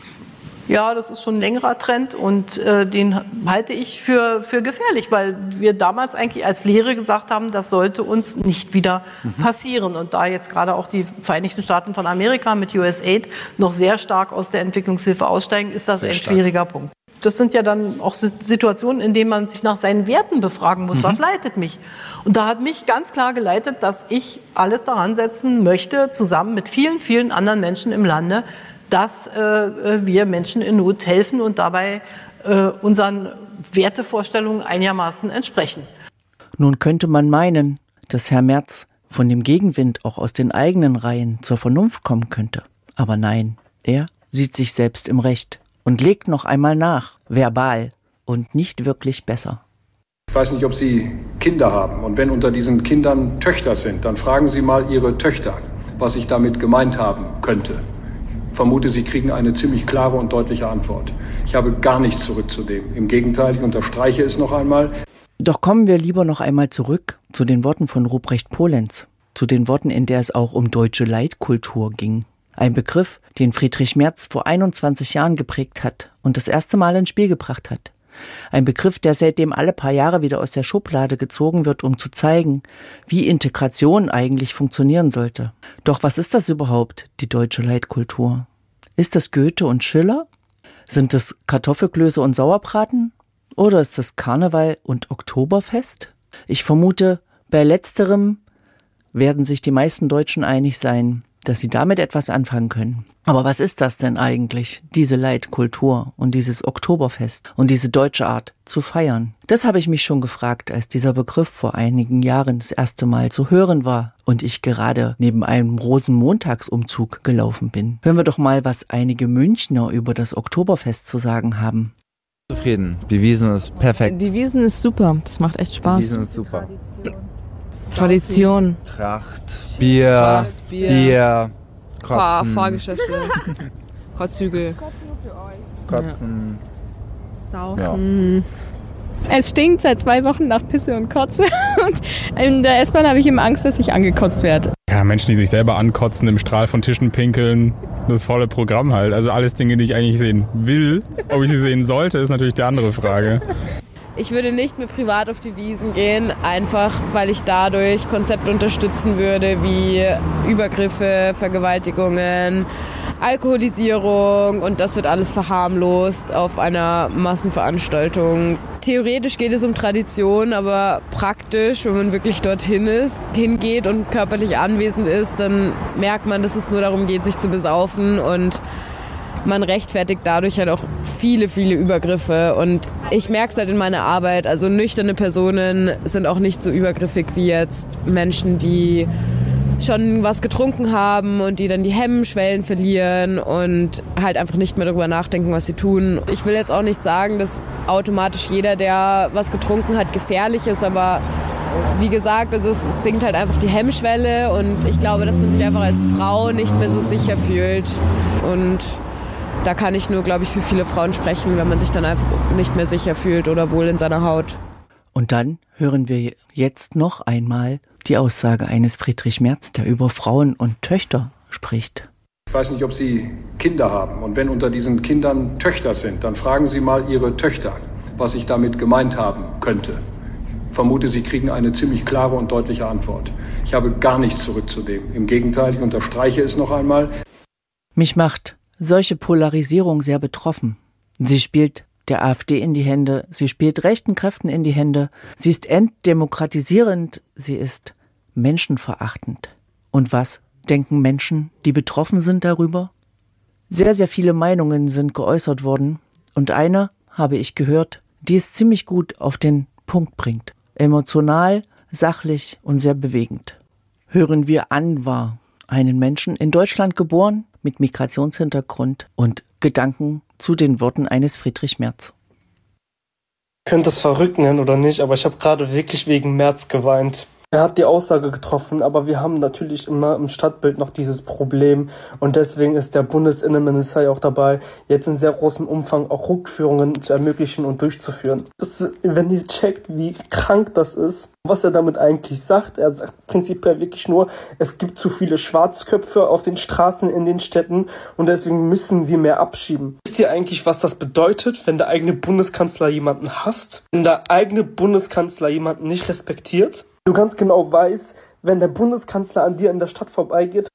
Ja, das ist schon ein längerer Trend, und äh, den halte ich für, für gefährlich, weil wir damals eigentlich als Lehre gesagt haben, das sollte uns nicht wieder mhm. passieren. Und da jetzt gerade auch die Vereinigten Staaten von Amerika mit U S A I D noch sehr stark aus der Entwicklungshilfe aussteigen, ist das sehr ein stark. schwieriger Punkt. Das sind ja dann auch Situationen, in denen man sich nach seinen Werten befragen muss. Mhm. Was leitet mich? Und da hat mich ganz klar geleitet, dass ich alles daran setzen möchte, zusammen mit vielen, vielen anderen Menschen im Lande, dass äh, wir Menschen in Not helfen und dabei äh, unseren Wertevorstellungen einigermaßen entsprechen. Nun könnte man meinen, dass Herr Merz von dem Gegenwind auch aus den eigenen Reihen zur Vernunft kommen könnte. Aber nein, er sieht sich selbst im Recht und legt noch einmal nach, verbal und nicht wirklich besser. Ich weiß nicht, ob Sie Kinder haben, und wenn unter diesen Kindern Töchter sind, dann fragen Sie mal Ihre Töchter, was ich damit gemeint haben könnte. Ich vermute, Sie kriegen eine ziemlich klare und deutliche Antwort. Ich habe gar nichts zurückzunehmen. Im Gegenteil, ich unterstreiche es noch einmal. Doch kommen wir lieber noch einmal zurück zu den Worten von Ruprecht Polenz, zu den Worten, in der es auch um deutsche Leitkultur ging. Ein Begriff, den Friedrich Merz vor einundzwanzig Jahren geprägt hat und das erste Mal ins Spiel gebracht hat. Ein Begriff, der seitdem alle paar Jahre wieder aus der Schublade gezogen wird, um zu zeigen, wie Integration eigentlich funktionieren sollte. Doch was ist das überhaupt, die deutsche Leitkultur? Ist das Goethe und Schiller? Sind es Kartoffelklöße und Sauerbraten? Oder ist das Karneval und Oktoberfest? Ich vermute, bei letzterem werden sich die meisten Deutschen einig sein, dass sie damit etwas anfangen können. Aber was ist das denn eigentlich, diese Leitkultur und dieses Oktoberfest und diese deutsche Art zu feiern? Das habe ich mich schon gefragt, als dieser Begriff vor einigen Jahren das erste Mal zu hören war und ich gerade neben einem Rosenmontagsumzug gelaufen bin. Hören wir doch mal, was einige Münchner über das Oktoberfest zu sagen haben. Zufrieden. Die Wiesn ist perfekt. Die Wiesn ist super. Das macht echt Spaß. Die Wiesn ist super. Tradition. Tracht, Bier, Tracht, Bier, Bier Fahr Kotzen. Fahrgeschäfte, Kotzhügel. Kotzen nur für euch. Kotzen. Saufen. Ja. Es stinkt seit zwei Wochen nach Pisse und Kotze. Und in der S-Bahn habe ich immer Angst, dass ich angekotzt werde. Ja, Menschen, die sich selber ankotzen, im Strahl von Tischen pinkeln, das volle Programm halt. Also alles Dinge, die ich eigentlich sehen will. Ob ich sie sehen sollte, ist natürlich die andere Frage. Ich würde nicht mehr privat auf die Wiesn gehen, einfach weil ich dadurch Konzepte unterstützen würde wie Übergriffe, Vergewaltigungen, Alkoholisierung und das wird alles verharmlost auf einer Massenveranstaltung. Theoretisch geht es um Tradition, aber praktisch, wenn man wirklich dorthin ist, hingeht und körperlich anwesend ist, dann merkt man, dass es nur darum geht, sich zu besaufen und man rechtfertigt dadurch halt auch viele, viele Übergriffe und ich merke es halt in meiner Arbeit, also nüchterne Personen sind auch nicht so übergriffig wie jetzt Menschen, die schon was getrunken haben und die dann die Hemmschwellen verlieren und halt einfach nicht mehr darüber nachdenken, was sie tun. Ich will jetzt auch nicht sagen, dass automatisch jeder, der was getrunken hat, gefährlich ist, aber wie gesagt, also es sinkt halt einfach die Hemmschwelle und ich glaube, dass man sich einfach als Frau nicht mehr so sicher fühlt und da kann ich nur, glaube ich, für viele Frauen sprechen, wenn man sich dann einfach nicht mehr sicher fühlt oder wohl in seiner Haut. Und dann hören wir jetzt noch einmal die Aussage eines Friedrich Merz, der über Frauen und Töchter spricht. Ich weiß nicht, ob Sie Kinder haben. Und wenn unter diesen Kindern Töchter sind, dann fragen Sie mal Ihre Töchter, was ich damit gemeint haben könnte. Ich vermute, Sie kriegen eine ziemlich klare und deutliche Antwort. Ich habe gar nichts zurückzunehmen. Im Gegenteil, ich unterstreiche es noch einmal. Mich macht solche Polarisierung sehr betroffen. Sie spielt der AfD in die Hände, sie spielt rechten Kräften in die Hände, sie ist entdemokratisierend, sie ist menschenverachtend. Und was denken Menschen, die betroffen sind darüber? Sehr, sehr viele Meinungen sind geäußert worden und eine habe ich gehört, die es ziemlich gut auf den Punkt bringt. Emotional, sachlich und sehr bewegend. Hören wir Anwar, einen Menschen in Deutschland geboren, mit Migrationshintergrund und Gedanken zu den Worten eines Friedrich Merz. Ich könnte es verrückt nennen oder nicht, aber ich habe gerade wirklich wegen Merz geweint. Er hat die Aussage getroffen, aber wir haben natürlich immer im Stadtbild noch dieses Problem und deswegen ist der Bundesinnenminister ja auch dabei, jetzt in sehr großem Umfang auch Rückführungen zu ermöglichen und durchzuführen. Das, wenn ihr checkt, wie krank das ist, was er damit eigentlich sagt, er sagt prinzipiell wirklich nur, es gibt zu viele Schwarzköpfe auf den Straßen in den Städten und deswegen müssen wir mehr abschieben. Wisst ihr eigentlich, was das bedeutet, wenn der eigene Bundeskanzler jemanden hasst? Wenn der eigene Bundeskanzler jemanden nicht respektiert? Du ganz genau weißt, wenn der Bundeskanzler an dir in der Stadt vorbeigeht,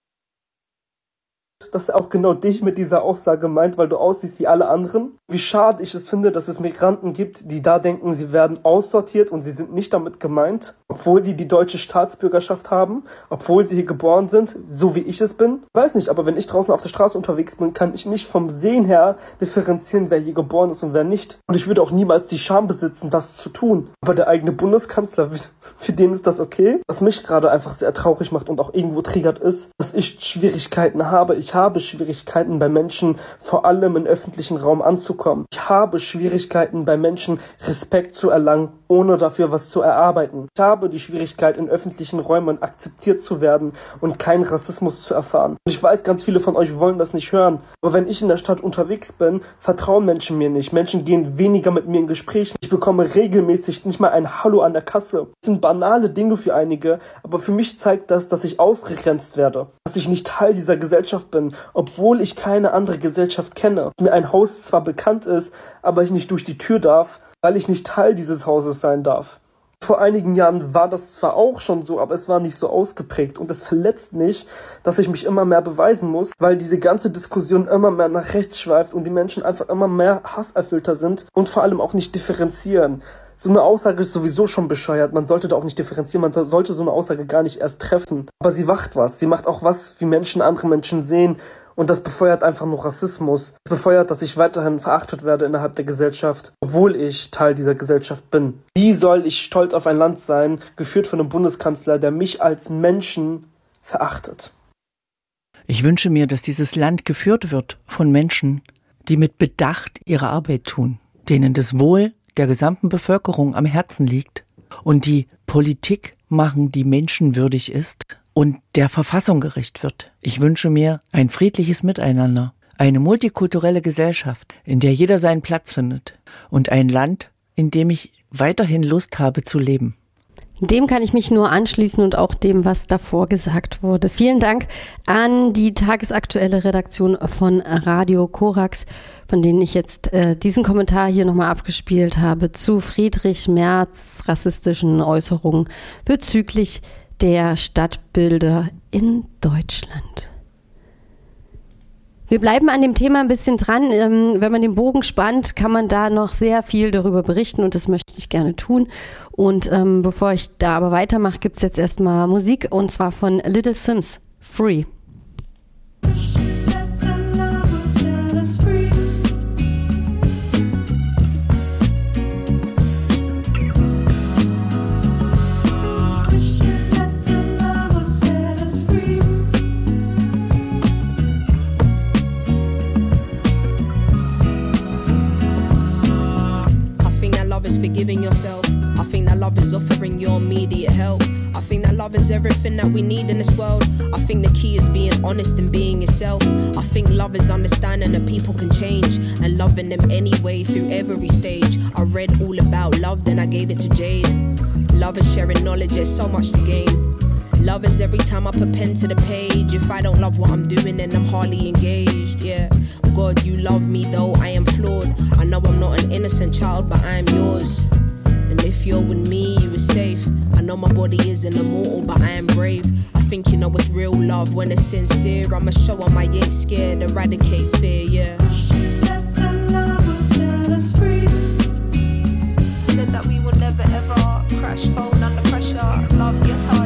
dass er auch genau dich mit dieser Aussage meint, weil du aussiehst wie alle anderen. Wie schade ich es finde, dass es Migranten gibt, die da denken, sie werden aussortiert und sie sind nicht damit gemeint, obwohl sie die deutsche Staatsbürgerschaft haben, obwohl sie hier geboren sind, so wie ich es bin. Ich weiß nicht, aber wenn ich draußen auf der Straße unterwegs bin, kann ich nicht vom Sehen her differenzieren, wer hier geboren ist und wer nicht. Und ich würde auch niemals die Scham besitzen, das zu tun. Aber der eigene Bundeskanzler, für den ist das okay. Was mich gerade einfach sehr traurig macht und auch irgendwo triggert ist, dass ich Schwierigkeiten habe. Ich habe Schwierigkeiten bei Menschen, vor allem im öffentlichen Raum anzukommen. Ich habe Schwierigkeiten bei Menschen, Respekt zu erlangen, ohne dafür was zu erarbeiten. Ich habe die Schwierigkeit, in öffentlichen Räumen akzeptiert zu werden und keinen Rassismus zu erfahren. Und ich weiß, ganz viele von euch wollen das nicht hören. Aber wenn ich in der Stadt unterwegs bin, vertrauen Menschen mir nicht. Menschen gehen weniger mit mir in Gesprächen. Ich bekomme regelmäßig nicht mal ein Hallo an der Kasse. Das sind banale Dinge für einige, aber für mich zeigt das, dass ich ausgegrenzt werde. Dass ich nicht Teil dieser Gesellschaft bin, obwohl ich keine andere Gesellschaft kenne. Mir ein Haus zwar bekannt ist, aber ich nicht durch die Tür darf, weil ich nicht Teil dieses Hauses sein darf. Vor einigen Jahren war das zwar auch schon so, aber es war nicht so ausgeprägt. Und es verletzt mich, dass ich mich immer mehr beweisen muss, weil diese ganze Diskussion immer mehr nach rechts schweift und die Menschen einfach immer mehr hasserfüllter sind und vor allem auch nicht differenzieren. So eine Aussage ist sowieso schon bescheuert. Man sollte da auch nicht differenzieren. Man sollte so eine Aussage gar nicht erst treffen. Aber sie macht was. Sie macht auch was, wie Menschen andere Menschen sehen. Und das befeuert einfach nur Rassismus. Das befeuert, dass ich weiterhin verachtet werde innerhalb der Gesellschaft, obwohl ich Teil dieser Gesellschaft bin. Wie soll ich stolz auf ein Land sein, geführt von einem Bundeskanzler, der mich als Menschen verachtet? Ich wünsche mir, dass dieses Land geführt wird von Menschen, die mit Bedacht ihre Arbeit tun, denen das Wohl der gesamten Bevölkerung am Herzen liegt und die Politik machen, die menschenwürdig ist und der Verfassung gerecht wird. Ich wünsche mir ein friedliches Miteinander, eine multikulturelle Gesellschaft, in der jeder seinen Platz findet und ein Land, in dem ich weiterhin Lust habe zu leben. Dem kann ich mich nur anschließen und auch dem, was davor gesagt wurde. Vielen Dank an die tagesaktuelle Redaktion von Radio Korax, von denen ich jetzt äh, diesen Kommentar hier nochmal abgespielt habe zu Friedrich Merz rassistischen Äußerungen bezüglich der Stadtbilder in Deutschland. Wir bleiben an dem Thema ein bisschen dran. Wenn man den Bogen spannt, kann man da noch sehr viel darüber berichten und das möchte ich gerne tun. Und ähm, bevor ich da aber weitermache, gibt es jetzt erstmal Musik und zwar von Little Sims, Free. Forgiving yourself. I think that love is offering your immediate help. I think that love is everything that we need in this world. I think the key is being honest and being yourself. I think love is understanding that people can change and loving them anyway through every stage. I read all about love, then I gave it to Jade. Love is sharing knowledge, there's so much to gain. Love is every time I put pen to the page. If I don't love what I'm doing, then I'm hardly engaged, yeah. God, you love me though I am flawed. I know I'm not an innocent child, but I am yours. And if you're with me, you are safe. I know my body isn't immortal, but I am brave. I think you know it's real love when it's sincere. I'ma show 'em I ain't scared, eradicate fear, yeah. Let the love will set us free. Said that we will never ever crash, phone under pressure. Love your time.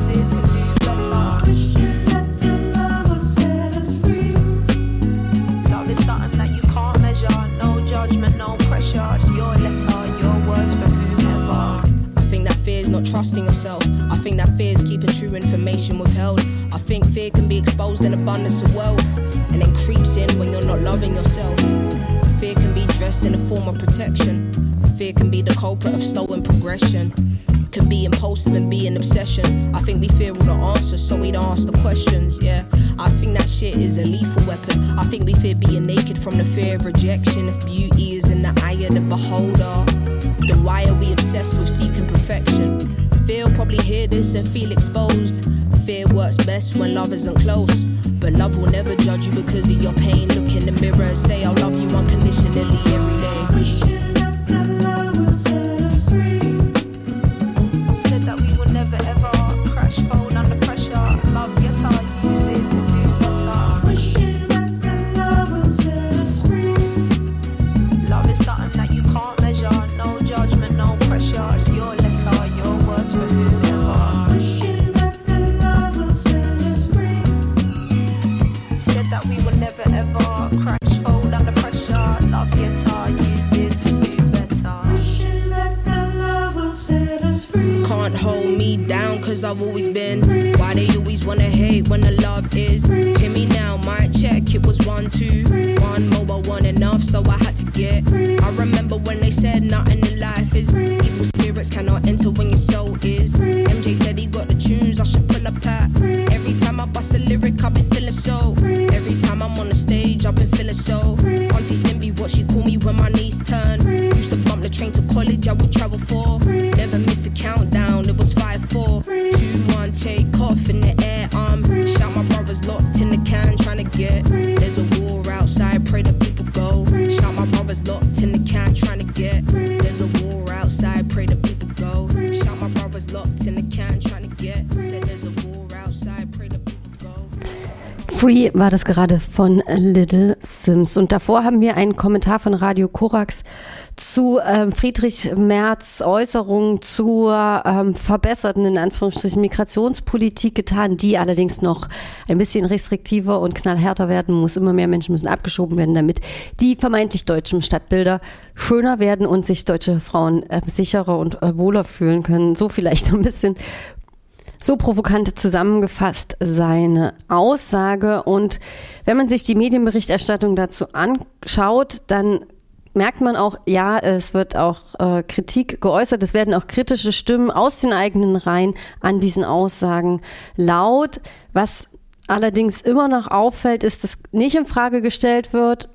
Trusting yourself. I think that fear is keeping true information withheld. I think fear can be exposed in abundance of wealth and then creeps in when you're not loving yourself. Fear can be dressed in a form of protection. Fear can be the culprit of slowing progression. Can be impulsive and be an obsession. I think we fear all the answers, so we don't ask the questions, yeah. I think that shit is a lethal weapon. I think we fear being naked from the fear of rejection. If beauty is in the eye of the beholder, then why are we obsessed with seeking perfection? Fear will probably hear this and feel exposed. Fear works best when love isn't close. But love will never judge you because of your pain. Look in the mirror and say I'll love you unconditionally every day. Wishing that the love will set us free. Said that we will never ever crash, phone under pressure. Love get our use it to do better. Wishing that the love will set us free. Love is something that you can't measure. No judgment, no pressure. It's your letter, your words for whoever. Wishing that the love will set us free. Said that we will never ever crash, fold under pressure. Love guitar, use it to do better. Wishing that the love will set us free. Can't hold me down cause I've always been. Why they always wanna hate when the love is. Hear me now, mic check, it was one, two. One mobile, one enough, so I had to get. I remember when they said nothing in life is. Evil spirits cannot enter when your soul is. M J said he got the tunes, I should pull up at. Every time I bust a lyric, I've been feeling so. Every time I'm on the stage, I've been feeling so. Auntie Simbi, what she call me when my knees turn. Used to bump the train to college, I would travel for. Never miss a countdown, it was five, four, two, one, take off in the air. I'm um, shout my brothers locked in the can, trying to get. There's a war outside, pray that people go. Shout my brothers locked in the can, trying to get. There's a Free war das gerade von Little Sims. Und davor haben wir einen Kommentar von Radio Korax zu ähm, Friedrich Merz' Äußerungen zur ähm, verbesserten, in Anführungsstrichen, Migrationspolitik getan, die allerdings noch ein bisschen restriktiver und knallhärter werden muss. Immer mehr Menschen müssen abgeschoben werden, damit die vermeintlich deutschen Stadtbilder schöner werden und sich deutsche Frauen äh, sicherer und äh, wohler fühlen können. So vielleicht ein bisschen so provokant zusammengefasst seine Aussage. Und wenn man sich die Medienberichterstattung dazu anschaut, dann merkt man auch, ja, es wird auch äh, Kritik geäußert. Es werden auch kritische Stimmen aus den eigenen Reihen an diesen Aussagen laut. Was allerdings immer noch auffällt, ist, dass nicht in Frage gestellt wird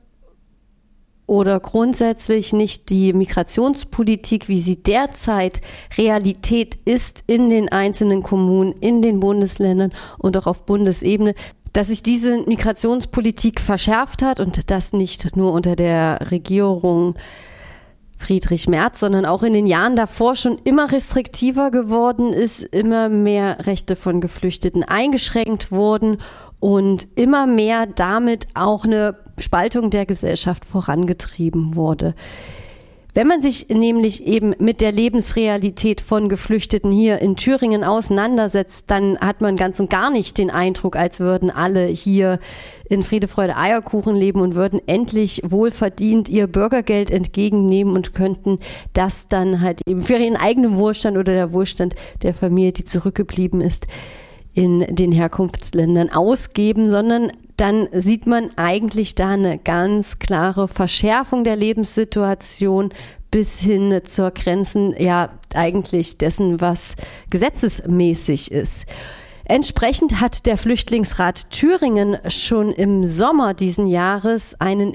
oder grundsätzlich nicht die Migrationspolitik, wie sie derzeit Realität ist in den einzelnen Kommunen, in den Bundesländern und auch auf Bundesebene, dass sich diese Migrationspolitik verschärft hat und das nicht nur unter der Regierung Friedrich Merz, sondern auch in den Jahren davor schon immer restriktiver geworden ist, immer mehr Rechte von Geflüchteten eingeschränkt wurden und immer mehr damit auch eine Spaltung der Gesellschaft vorangetrieben wurde. Wenn man sich nämlich eben mit der Lebensrealität von Geflüchteten hier in Thüringen auseinandersetzt, dann hat man ganz und gar nicht den Eindruck, als würden alle hier in Friede, Freude, Eierkuchen leben und würden endlich wohlverdient ihr Bürgergeld entgegennehmen und könnten das dann halt eben für ihren eigenen Wohlstand oder der Wohlstand der Familie, die zurückgeblieben ist, in den Herkunftsländern ausgeben, sondern dann sieht man eigentlich da eine ganz klare Verschärfung der Lebenssituation bis hin zur Grenzen, ja, eigentlich dessen, was gesetzesmäßig ist. Entsprechend hat der Flüchtlingsrat Thüringen schon im Sommer diesen Jahres einen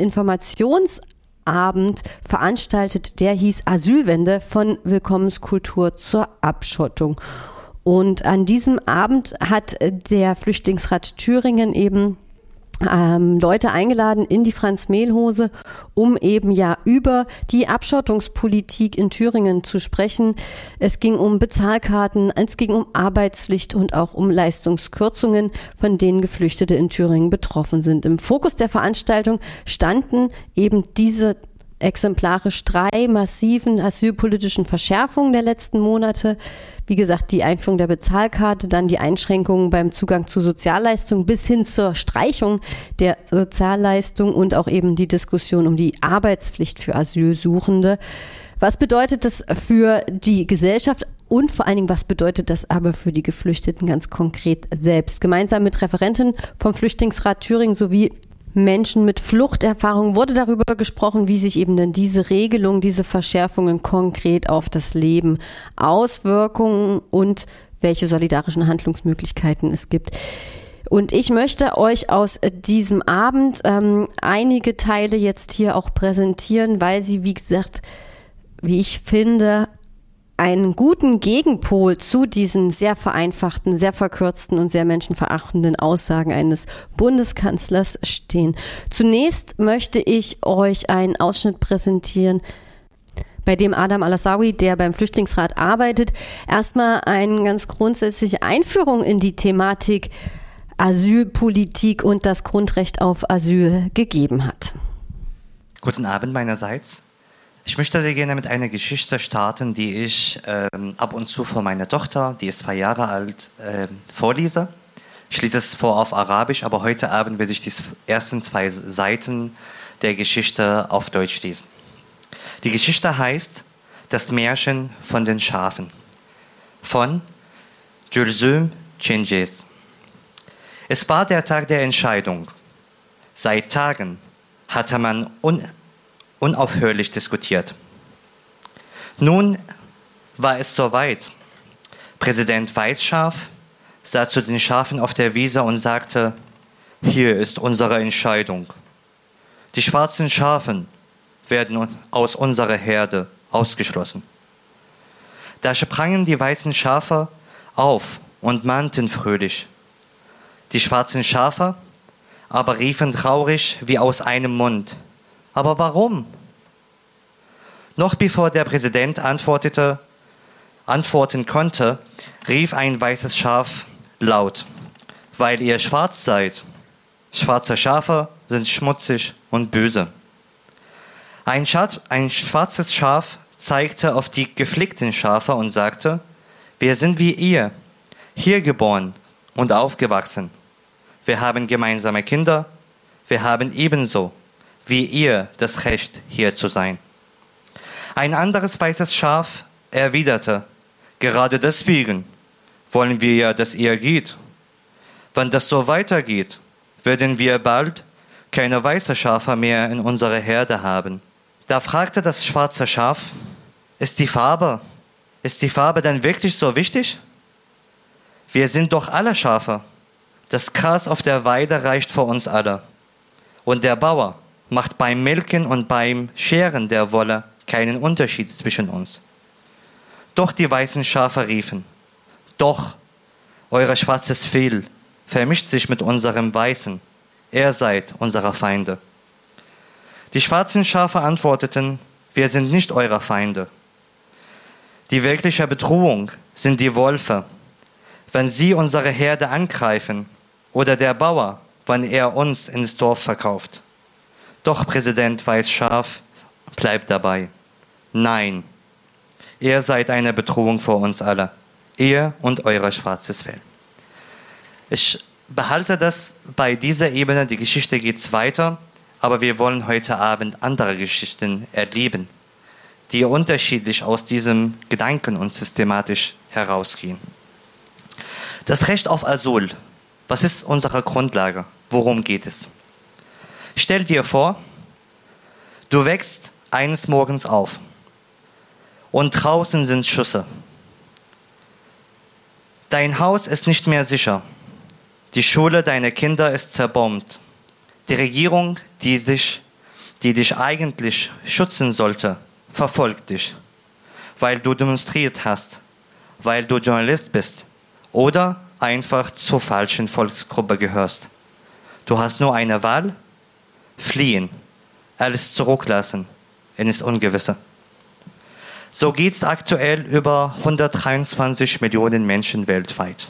Informationsabend veranstaltet, der hieß Asylwende von Willkommenskultur zur Abschottung. Und an diesem Abend hat der Flüchtlingsrat Thüringen eben ähm, Leute eingeladen in die Franz-Mehl-Hose, um eben ja über die Abschottungspolitik in Thüringen zu sprechen. Es ging um Bezahlkarten, es ging um Arbeitspflicht und auch um Leistungskürzungen, von denen Geflüchtete in Thüringen betroffen sind. Im Fokus der Veranstaltung standen eben diese exemplarisch drei massiven asylpolitischen Verschärfungen der letzten Monate. Wie gesagt, die Einführung der Bezahlkarte, dann die Einschränkungen beim Zugang zu Sozialleistungen bis hin zur Streichung der Sozialleistung und auch eben die Diskussion um die Arbeitspflicht für Asylsuchende. Was bedeutet das für die Gesellschaft und vor allen Dingen, was bedeutet das aber für die Geflüchteten ganz konkret selbst? Gemeinsam mit Referenten vom Flüchtlingsrat Thüringen sowie Menschen mit Fluchterfahrung wurde darüber gesprochen, wie sich eben dann diese Regelung, diese Verschärfungen konkret auf das Leben auswirken und welche solidarischen Handlungsmöglichkeiten es gibt. Und ich möchte euch aus diesem Abend ähm, einige Teile jetzt hier auch präsentieren, weil sie, wie gesagt, wie ich finde, einen guten Gegenpol zu diesen sehr vereinfachten, sehr verkürzten und sehr menschenverachtenden Aussagen eines Bundeskanzlers stehen. Zunächst möchte ich euch einen Ausschnitt präsentieren, bei dem Adam Alassawi, der beim Flüchtlingsrat arbeitet, erstmal eine ganz grundsätzliche Einführung in die Thematik Asylpolitik und das Grundrecht auf Asyl gegeben hat. Guten Abend meinerseits. Ich möchte sehr gerne mit einer Geschichte starten, die ich ähm, ab und zu vor meiner Tochter, die ist zwei Jahre alt, äh, vorlese. Ich lese es vor auf Arabisch, aber heute Abend werde ich die ersten zwei Seiten der Geschichte auf Deutsch lesen. Die Geschichte heißt Das Märchen von den Schafen von Gülsüm Cengiz. Es war der Tag der Entscheidung. Seit Tagen hatte man un unaufhörlich diskutiert. Nun war es soweit. Präsident Weißschaf sah zu den Schafen auf der Wiese und sagte, hier ist unsere Entscheidung. Die schwarzen Schafe werden aus unserer Herde ausgeschlossen. Da sprangen die weißen Schafe auf und mahnten fröhlich. Die schwarzen Schafe aber riefen traurig wie aus einem Mund. Aber warum? Noch bevor der Präsident antwortete, antworten konnte, rief ein weißes Schaf laut, weil ihr schwarz seid. Schwarze Schafe sind schmutzig und böse. Ein, Schaf, ein schwarzes Schaf zeigte auf die geflickten Schafe und sagte, wir sind wie ihr, hier geboren und aufgewachsen. Wir haben gemeinsame Kinder, wir haben ebenso wie ihr das Recht, hier zu sein. Ein anderes weißes Schaf erwiderte, gerade deswegen wollen wir ja, dass ihr geht. Wenn das so weitergeht, werden wir bald keine weißen Schafe mehr in unserer Herde haben. Da fragte das schwarze Schaf, ist die Farbe, ist die Farbe denn wirklich so wichtig? Wir sind doch alle Schafe. Das Gras auf der Weide reicht für uns alle. Und der Bauer macht beim Melken und beim Scheren der Wolle keinen Unterschied zwischen uns. Doch die weißen Schafe riefen, doch, euer schwarzes Fell vermischt sich mit unserem weißen. Ihr seid unsere Feinde. Die schwarzen Schafe antworteten, wir sind nicht eure Feinde. Die wirkliche Bedrohung sind die Wölfe, wenn sie unsere Herde angreifen, oder der Bauer, wenn er uns ins Dorf verkauft. Doch Präsident Weißschaf bleibt dabei. Nein, ihr seid eine Bedrohung für uns alle. Ihr und euer schwarzes Fell. Ich behalte das bei dieser Ebene, die Geschichte geht weiter, aber wir wollen heute Abend andere Geschichten erleben, die unterschiedlich aus diesem Gedanken und systematisch herausgehen. Das Recht auf Asyl, was ist unsere Grundlage? Worum geht es? Stell dir vor, du wächst eines Morgens auf und draußen sind Schüsse. Dein Haus ist nicht mehr sicher. Die Schule deiner Kinder ist zerbombt. Die Regierung, die, sich, die dich eigentlich schützen sollte, verfolgt dich, weil du demonstriert hast, weil du Journalist bist oder einfach zur falschen Volksgruppe gehörst. Du hast nur eine Wahl: fliehen, alles zurücklassen in das Ungewisse. So geht es aktuell über hundertdreiundzwanzig Millionen Menschen weltweit.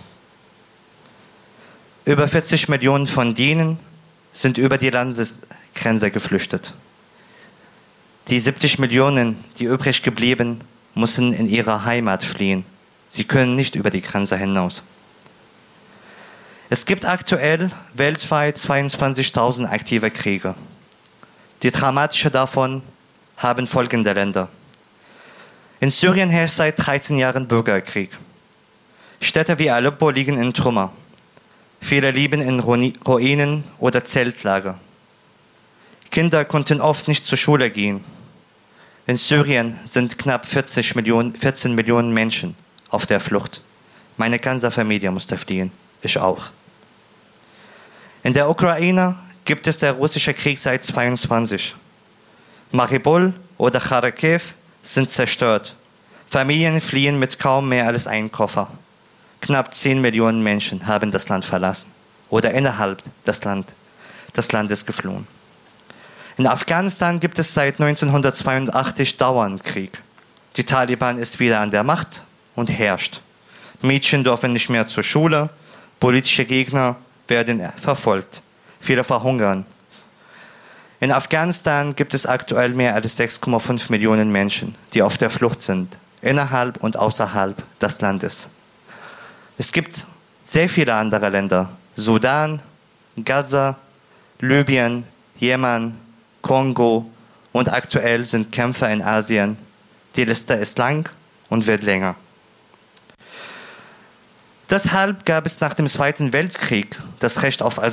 Über vierzig Millionen von denen sind über die Landesgrenze geflüchtet. Die siebzig Millionen, die übrig geblieben, müssen in ihre Heimat fliehen. Sie können nicht über die Grenze hinaus. Es gibt aktuell weltweit zweiundzwanzigtausend aktive Kriege. Die dramatische davon haben folgende Länder. In Syrien herrscht seit dreizehn Jahren Bürgerkrieg. Städte wie Aleppo liegen in Trümmer. Viele leben in Ruinen oder Zeltlager. Kinder konnten oft nicht zur Schule gehen. In Syrien sind knapp vierzig Millionen, vierzehn Millionen Menschen auf der Flucht. Meine ganze Familie musste fliehen, ich auch. In der Ukraine gibt es der russische Krieg seit zweiundzwanzig. Mariupol oder Kharkiv sind zerstört. Familien fliehen mit kaum mehr als einem Koffer. Knapp zehn Millionen Menschen haben das Land verlassen oder innerhalb des, Land, des Landes geflohen. In Afghanistan gibt es seit neunzehnhundertzweiundachtzig dauernd Krieg. Die Taliban ist wieder an der Macht und herrscht. Mädchen dürfen nicht mehr zur Schule, politische Gegner werden verfolgt, viele verhungern. In Afghanistan gibt es aktuell mehr als sechs Komma fünf Millionen Menschen, die auf der Flucht sind, innerhalb und außerhalb des Landes. Es gibt sehr viele andere Länder, Sudan, Gaza, Libyen, Jemen, Kongo und aktuell sind Kämpfe in Asien. Die Liste ist lang und wird länger. Deshalb gab es nach dem Zweiten Weltkrieg das Recht auf Asyl